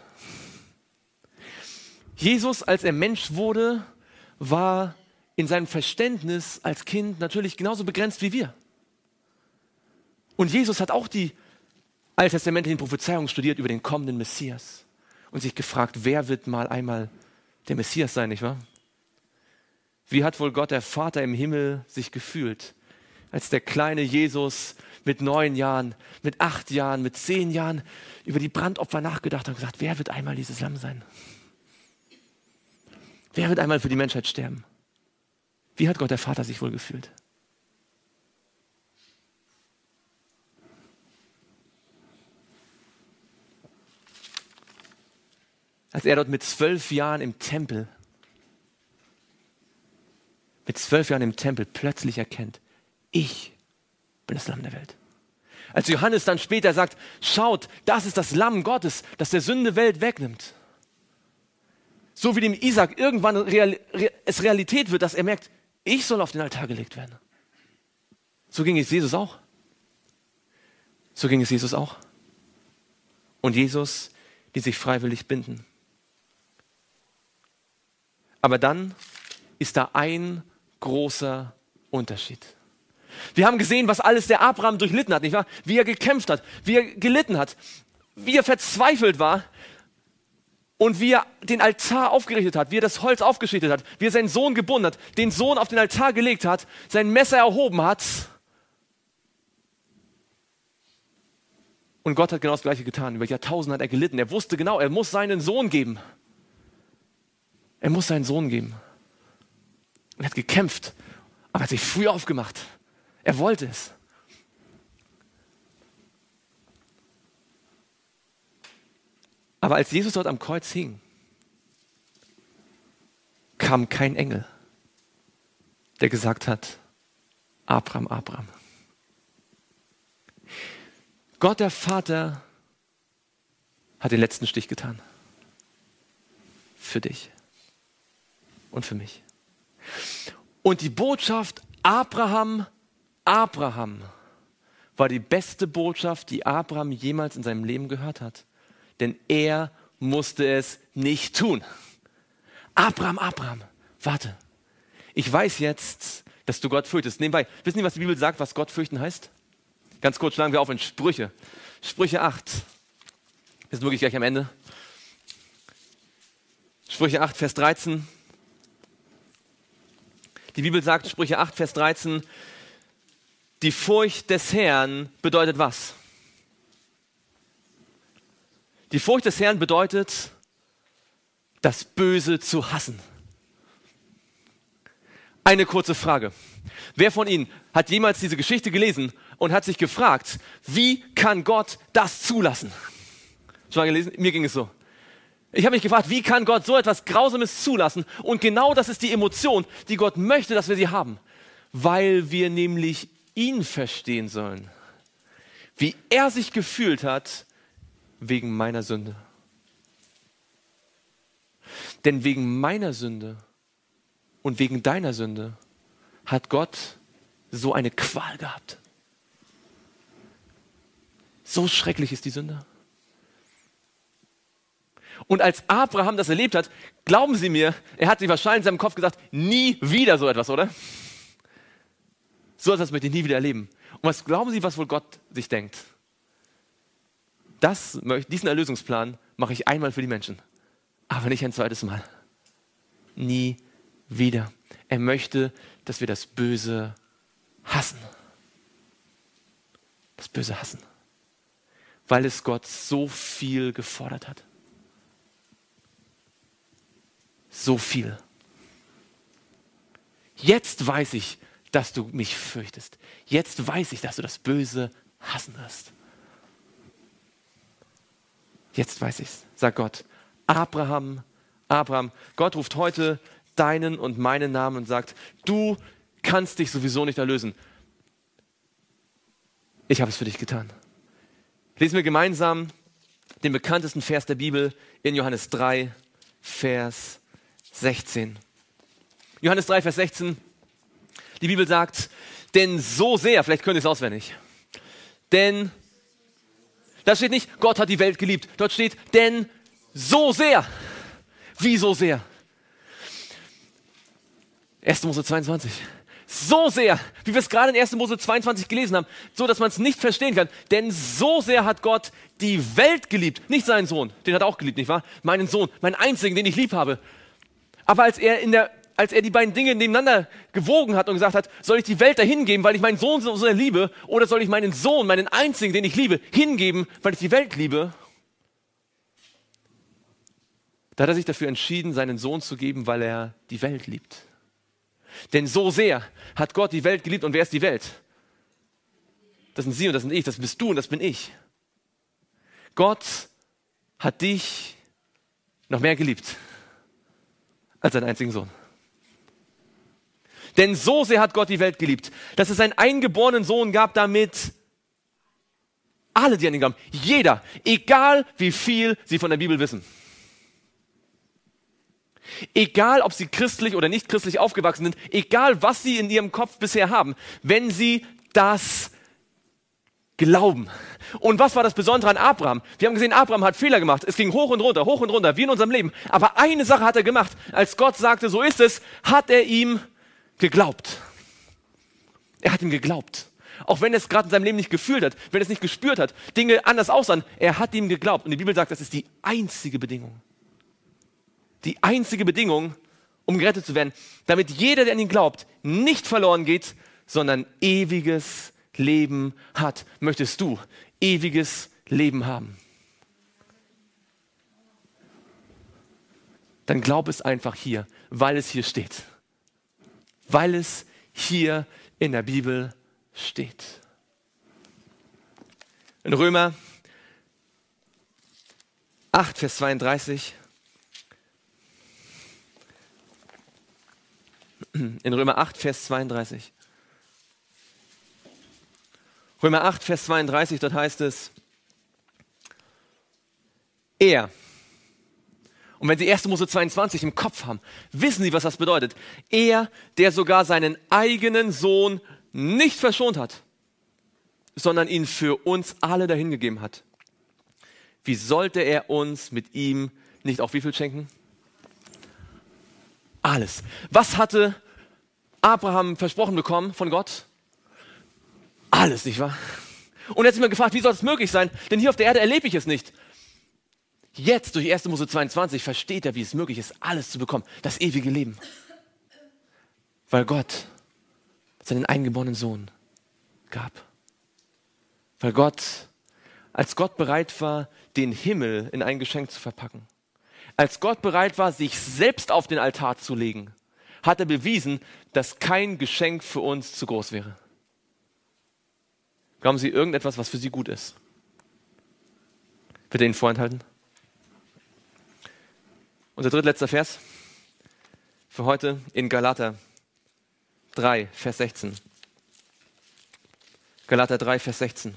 Jesus, als er Mensch wurde, war in seinem Verständnis als Kind natürlich genauso begrenzt wie wir. Und Jesus hat auch die alttestamentlichen Prophezeiungen studiert über den kommenden Messias und sich gefragt, wer wird mal einmal der Messias sein, nicht wahr? Wie hat wohl Gott, der Vater im Himmel, sich gefühlt, als der kleine Jesus mit neun Jahren, mit acht Jahren, mit zehn Jahren über die Brandopfer nachgedacht hat und gesagt, wer wird einmal dieses Lamm sein? Wer wird einmal für die Menschheit sterben? Wie hat Gott, der Vater, sich wohl gefühlt? Als er dort mit zwölf Jahren im Tempel, mit zwölf Jahren im Tempel plötzlich erkennt, ich bin das Lamm der Welt. Als Johannes dann später sagt, schaut, das ist das Lamm Gottes, das der Sünde Welt wegnimmt. So wie dem Isaac irgendwann real, es Realität wird, dass er merkt, ich soll auf den Altar gelegt werden. So ging es Jesus auch. So ging es Jesus auch. Und Jesus, die sich freiwillig binden. Aber dann ist da ein großer Unterschied. Wir haben gesehen, was alles der Abraham durchlitten hat, nicht wahr? Wie er gekämpft hat, wie er gelitten hat, wie er verzweifelt war und wie er den Altar aufgerichtet hat, wie er das Holz aufgeschichtet hat, wie er seinen Sohn gebunden hat, den Sohn auf den Altar gelegt hat, sein Messer erhoben hat. Und Gott hat genau das Gleiche getan. Über Jahrtausende hat er gelitten. Er wusste genau, er muss seinen Sohn geben. Er muss seinen Sohn geben. Und er hat gekämpft, aber er hat sich früh aufgemacht. Er wollte es. Aber als Jesus dort am Kreuz hing, kam kein Engel, der gesagt hat, Abraham, Abraham. Gott, der Vater, hat den letzten Stich getan. Für dich und für mich. Und die Botschaft Abraham, Abraham war die beste Botschaft, die Abraham jemals in seinem Leben gehört hat. Denn er musste es nicht tun. Abraham, Abraham, warte. Ich weiß jetzt, dass du Gott fürchtest. Nebenbei, wissen Sie, was die Bibel sagt, was Gott fürchten heißt? Ganz kurz schlagen wir auf in Sprüche. Sprüche acht. Wir sind wirklich gleich am Ende. Sprüche acht, Vers dreizehn. Die Bibel sagt, Sprüche acht, Vers dreizehn, die Furcht des Herrn bedeutet was? Die Furcht des Herrn bedeutet, das Böse zu hassen. Eine kurze Frage. Wer von Ihnen hat jemals diese Geschichte gelesen und hat sich gefragt, wie kann Gott das zulassen? Schon mal gelesen? Mir ging es so. Ich habe mich gefragt, wie kann Gott so etwas Grausames zulassen? Und genau das ist die Emotion, die Gott möchte, dass wir sie haben. Weil wir nämlich ihn verstehen sollen. Wie er sich gefühlt hat wegen meiner Sünde. Denn wegen meiner Sünde und wegen deiner Sünde hat Gott so eine Qual gehabt. So schrecklich ist die Sünde. Und als Abraham das erlebt hat, glauben Sie mir, er hat sich wahrscheinlich in seinem Kopf gesagt, nie wieder so etwas, oder? So etwas möchte ich nie wieder erleben. Und was glauben Sie, was wohl Gott sich denkt? Das, diesen Erlösungsplan mache ich einmal für die Menschen, aber nicht ein zweites Mal. Nie wieder. Er möchte, dass wir das Böse hassen. Das Böse hassen. Weil es Gott so viel gefordert hat. So viel. Jetzt weiß ich, dass du mich fürchtest. Jetzt weiß ich, dass du das Böse hassen wirst. Jetzt weiß ich's, sagt Gott. Abraham, Abraham, Gott ruft heute deinen und meinen Namen und sagt, du kannst dich sowieso nicht erlösen. Ich habe es für dich getan. Lesen wir gemeinsam den bekanntesten Vers der Bibel in Johannes drei, Vers sechzehn. Johannes drei, Vers sechzehn. Die Bibel sagt, denn so sehr, vielleicht könnt ihr es auswendig, denn, da steht nicht, Gott hat die Welt geliebt. Dort steht, denn so sehr. Wie so sehr? erster Mose zweiundzwanzig. So sehr, wie wir es gerade in erster Mose zweiundzwanzig gelesen haben, so dass man es nicht verstehen kann. Denn so sehr hat Gott die Welt geliebt. Nicht seinen Sohn, den hat er auch geliebt, nicht wahr? Meinen Sohn, meinen einzigen, den ich lieb habe. Aber als er, in der, als er die beiden Dinge nebeneinander gewogen hat und gesagt hat, soll ich die Welt dahin geben, weil ich meinen Sohn so sehr liebe, oder soll ich meinen Sohn, meinen einzigen, den ich liebe, hingeben, weil ich die Welt liebe? Da hat er sich dafür entschieden, seinen Sohn zu geben, weil er die Welt liebt. Denn so sehr hat Gott die Welt geliebt. Und wer ist die Welt? Das sind Sie und das sind ich, das bist du und das bin ich. Gott hat dich noch mehr geliebt als seinen einzigen Sohn. Denn so sehr hat Gott die Welt geliebt, dass es einen eingeborenen Sohn gab, damit alle, die an ihn glauben, jeder, egal wie viel sie von der Bibel wissen, egal, ob sie christlich oder nicht christlich aufgewachsen sind, egal, was sie in ihrem Kopf bisher haben, wenn sie das glauben. Und was war das Besondere an Abraham? Wir haben gesehen, Abraham hat Fehler gemacht. Es ging hoch und runter, hoch und runter, wie in unserem Leben. Aber eine Sache hat er gemacht. Als Gott sagte, so ist es, hat er ihm geglaubt. Er hat ihm geglaubt. Auch wenn er es gerade in seinem Leben nicht gefühlt hat, wenn er es nicht gespürt hat, Dinge anders aussahen, er hat ihm geglaubt. Und die Bibel sagt, das ist die einzige Bedingung. Die einzige Bedingung, um gerettet zu werden, damit jeder, der an ihn glaubt, nicht verloren geht, sondern ewiges Leben hat. Möchtest du ewiges Leben haben? Dann glaub es einfach hier, weil es hier steht. Weil es hier in der Bibel steht. In Römer acht, Vers zweiunddreißig. In Römer acht, Vers zweiunddreißig. Römer acht, Vers zweiunddreißig, dort heißt es, er, und wenn Sie erster Mose zweiundzwanzig im Kopf haben, wissen Sie, was das bedeutet. Er, der sogar seinen eigenen Sohn nicht verschont hat, sondern ihn für uns alle dahingegeben hat. Wie sollte er uns mit ihm nicht auch wie viel schenken? Alles. Was hatte Abraham versprochen bekommen von Gott? Alles, nicht wahr? Und er hat sich mal gefragt, wie soll das möglich sein? Denn hier auf der Erde erlebe ich es nicht. Jetzt, durch erster Mose zweiundzwanzig, versteht er, wie es möglich ist, alles zu bekommen. Das ewige Leben. Weil Gott seinen eingeborenen Sohn gab. Weil Gott, als Gott bereit war, den Himmel in ein Geschenk zu verpacken, als Gott bereit war, sich selbst auf den Altar zu legen, hat er bewiesen, dass kein Geschenk für uns zu groß wäre. Glauben Sie irgendetwas, was für Sie gut ist? Wird er Ihnen vorenthalten? Unser drittletzter Vers für heute in Galater drei, Vers sechzehn. Galater drei, Vers sechzehn.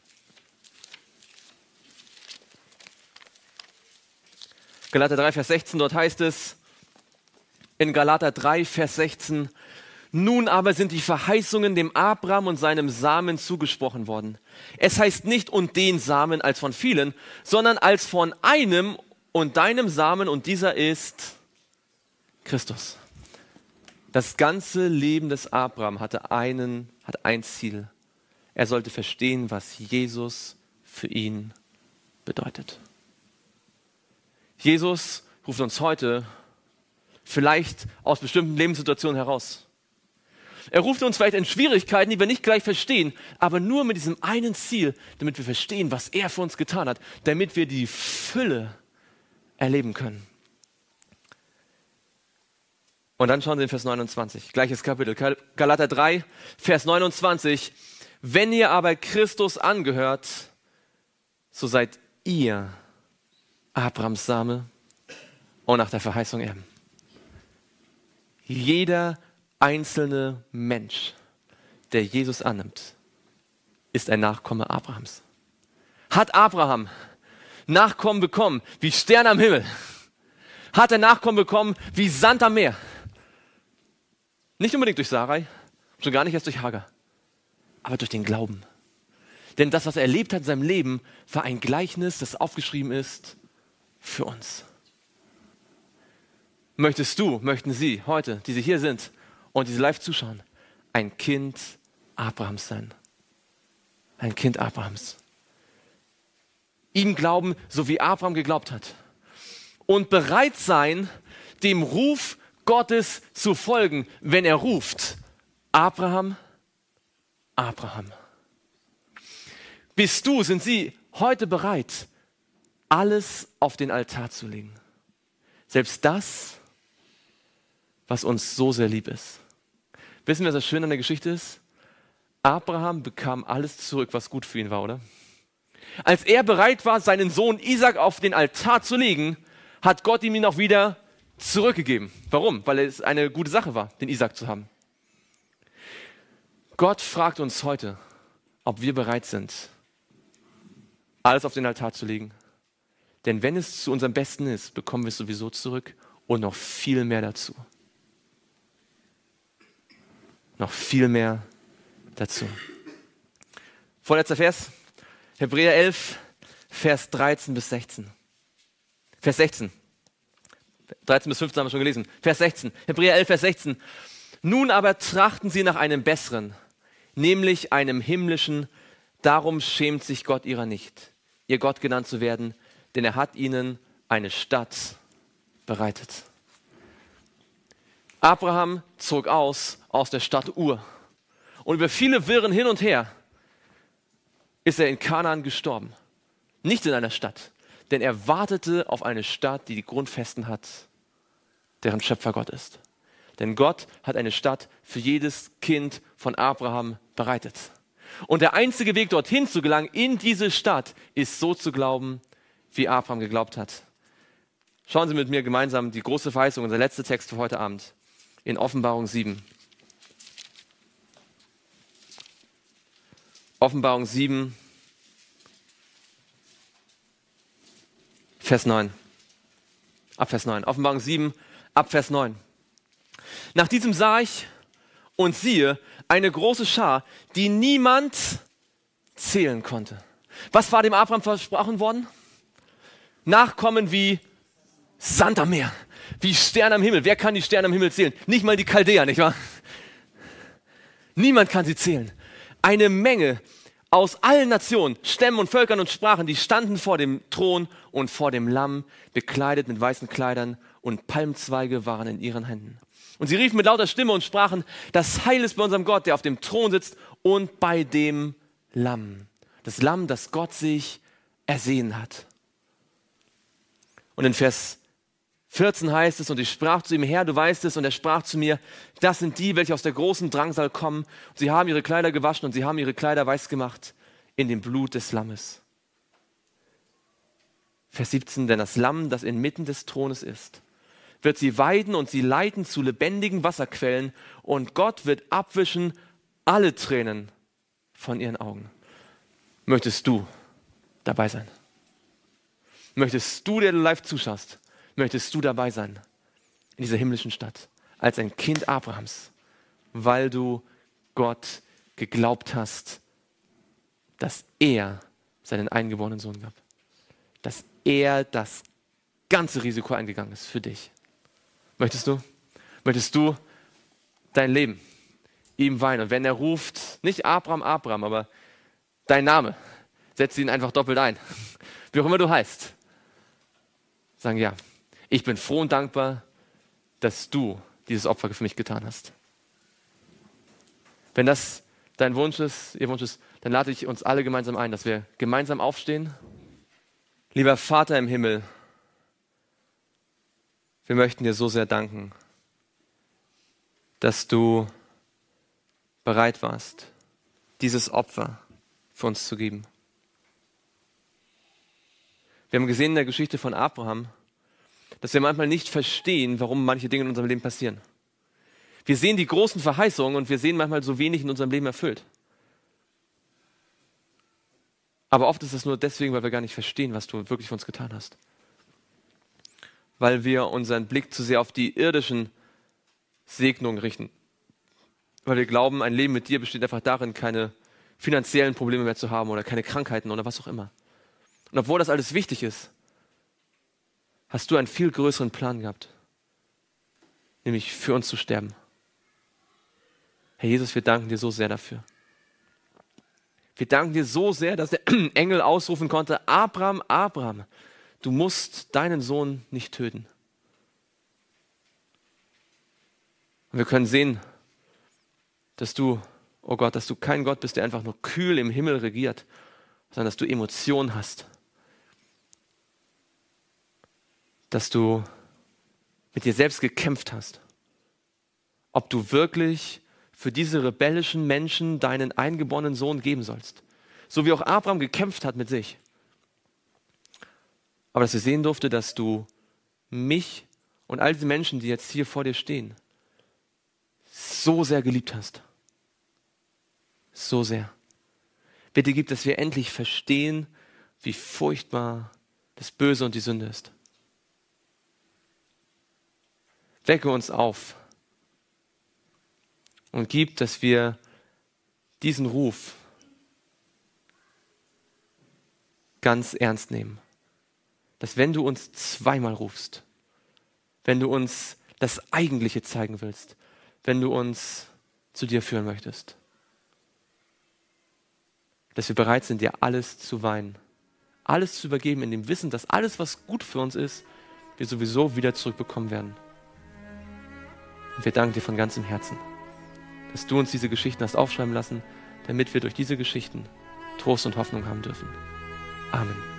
Galater drei, Vers sechzehn, dort heißt es, in Galater drei, Vers sechzehn, nun aber sind die Verheißungen dem Abraham und seinem Samen zugesprochen worden. Es heißt nicht und den Samen als von vielen, sondern als von einem und deinem Samen, und dieser ist Christus. Das ganze Leben des Abraham hatte einen, hat ein Ziel. Er sollte verstehen, was Jesus für ihn bedeutet. Jesus ruft uns heute vielleicht aus bestimmten Lebenssituationen heraus. Er ruft uns vielleicht in Schwierigkeiten, die wir nicht gleich verstehen, aber nur mit diesem einen Ziel, damit wir verstehen, was er für uns getan hat, damit wir die Fülle erleben können. Und dann schauen Sie in Vers neunundzwanzig, gleiches Kapitel, Galater drei, Vers neunundzwanzig. Wenn ihr aber Christus angehört, so seid ihr Abrahams Same und nach der Verheißung Erben. Jeder einzelne Mensch, der Jesus annimmt, ist ein Nachkomme Abrahams. Hat Abraham Nachkommen bekommen, wie Sterne am Himmel, hat er Nachkommen bekommen wie Sand am Meer. Nicht unbedingt durch Sarai, schon gar nicht erst durch Hagar, aber durch den Glauben. Denn das, was er erlebt hat in seinem Leben, war ein Gleichnis, das aufgeschrieben ist für uns. Möchtest du, möchten Sie heute, die Sie hier sind und die Sie live zuschauen, ein Kind Abrahams sein? Ein Kind Abrahams. Ihm glauben, so wie Abraham geglaubt hat. Und bereit sein, dem Ruf Gottes zu folgen, wenn er ruft. Abraham, Abraham. Bist du, sind Sie heute bereit, alles auf den Altar zu legen? Selbst das, was uns so sehr lieb ist. Wissen wir, was das Schöne an der Geschichte ist? Abraham bekam alles zurück, was gut für ihn war, oder? Als er bereit war, seinen Sohn Isaac auf den Altar zu legen, hat Gott ihm ihn auch wieder zurückgegeben. Warum? Weil es eine gute Sache war, den Isaac zu haben. Gott fragt uns heute, ob wir bereit sind, alles auf den Altar zu legen. Denn wenn es zu unserem Besten ist, bekommen wir es sowieso zurück und noch viel mehr dazu. Noch viel mehr dazu. Vorletzter Vers, Hebräer elf, Vers dreizehn bis sechzehn. Vers sechzehn. dreizehn bis fünfzehn haben wir schon gelesen. Vers sechzehn. Hebräer elf, Vers sechzehn. Nun aber trachten sie nach einem besseren, nämlich einem himmlischen. Darum schämt sich Gott ihrer nicht, ihr Gott genannt zu werden, denn er hat ihnen eine Stadt bereitet. Abraham zog aus aus der Stadt Ur. Und über viele Wirren hin und her ist er in Kanaan gestorben. Nicht in einer Stadt, denn er wartete auf eine Stadt, die die Grundfesten hat, deren Schöpfer Gott ist. Denn Gott hat eine Stadt für jedes Kind von Abraham bereitet. Und der einzige Weg, dorthin zu gelangen, in diese Stadt, ist so zu glauben, wie Abraham geglaubt hat. Schauen Sie mit mir gemeinsam die große Verheißung, unser letzter Text für heute Abend, in Offenbarung sieben. Offenbarung sieben, Vers neun. Ab Vers neun. Offenbarung sieben, ab Vers neun. Nach diesem sah ich und siehe eine große Schar, die niemand zählen konnte. Was war dem Abraham versprochen worden? Nachkommen wie Sand am Meer, wie Sterne am Himmel. Wer kann die Sterne am Himmel zählen? Nicht mal die Chaldäer, nicht wahr? Niemand kann sie zählen. Eine Menge aus allen Nationen, Stämmen und Völkern und Sprachen, die standen vor dem Thron und vor dem Lamm, bekleidet mit weißen Kleidern, und Palmzweige waren in ihren Händen. Und sie riefen mit lauter Stimme und sprachen: Das Heil ist bei unserem Gott, der auf dem Thron sitzt, und bei dem Lamm. Das Lamm, das Gott sich ersehen hat. Und in Vers vierzehn heißt es: Und ich sprach zu ihm: Herr, du weißt es. Und er sprach zu mir: Das sind die, welche aus der großen Drangsal kommen. Sie haben ihre Kleider gewaschen und sie haben ihre Kleider weiß gemacht in dem Blut des Lammes. Vers siebzehn: Denn das Lamm, das inmitten des Thrones ist, wird sie weiden und sie leiten zu lebendigen Wasserquellen, und Gott wird abwischen alle Tränen von ihren Augen. Möchtest du dabei sein? Möchtest du, der du live zuschaust, möchtest du dabei sein in dieser himmlischen Stadt als ein Kind Abrahams, weil du Gott geglaubt hast, dass er seinen eingeborenen Sohn gab, dass er das ganze Risiko eingegangen ist für dich. Möchtest du? Möchtest du dein Leben ihm weihen? Und wenn er ruft, nicht Abraham, Abraham, aber dein Name, setz ihn einfach doppelt ein. Wie auch immer du heißt. Sagen: Ja, ich bin froh und dankbar, dass du dieses Opfer für mich getan hast. Wenn das dein Wunsch ist, ihr Wunsch ist, dann lade ich uns alle gemeinsam ein, dass wir gemeinsam aufstehen. Lieber Vater im Himmel, wir möchten dir so sehr danken, dass du bereit warst, dieses Opfer für uns zu geben. Wir haben gesehen in der Geschichte von Abraham, dass wir manchmal nicht verstehen, warum manche Dinge in unserem Leben passieren. Wir sehen die großen Verheißungen und wir sehen manchmal so wenig in unserem Leben erfüllt. Aber oft ist es nur deswegen, weil wir gar nicht verstehen, was du wirklich für uns getan hast. weil wir unseren Blick zu sehr auf die irdischen Segnungen richten. Weil wir glauben, ein Leben mit dir besteht einfach darin, keine finanziellen Probleme mehr zu haben oder keine Krankheiten oder was auch immer. Und obwohl das alles wichtig ist, hast du einen viel größeren Plan gehabt, nämlich für uns zu sterben. Herr Jesus, wir danken dir so sehr dafür. Wir danken dir so sehr, dass der Engel ausrufen konnte, Abraham, Abraham, du musst deinen Sohn nicht töten. Und wir können sehen, dass du, oh Gott, dass du kein Gott bist, der einfach nur kühl im Himmel regiert, sondern dass du Emotionen hast. Dass du mit dir selbst gekämpft hast. Ob du wirklich für diese rebellischen Menschen deinen eingeborenen Sohn geben sollst. So wie auch Abraham gekämpft hat mit sich. Aber dass ich sehen durfte, dass du mich und all diese Menschen, die jetzt hier vor dir stehen, so sehr geliebt hast. So sehr. Bitte gib, dass wir endlich verstehen, wie furchtbar das Böse und die Sünde ist. Wecke uns auf und gib, dass wir diesen Ruf ganz ernst nehmen. Dass wenn du uns zweimal rufst, wenn du uns das Eigentliche zeigen willst, wenn du uns zu dir führen möchtest, dass wir bereit sind, dir alles zu weihen, alles zu übergeben in dem Wissen, dass alles, was gut für uns ist, wir sowieso wieder zurückbekommen werden. Und wir danken dir von ganzem Herzen, dass du uns diese Geschichten hast aufschreiben lassen, damit wir durch diese Geschichten Trost und Hoffnung haben dürfen. Amen.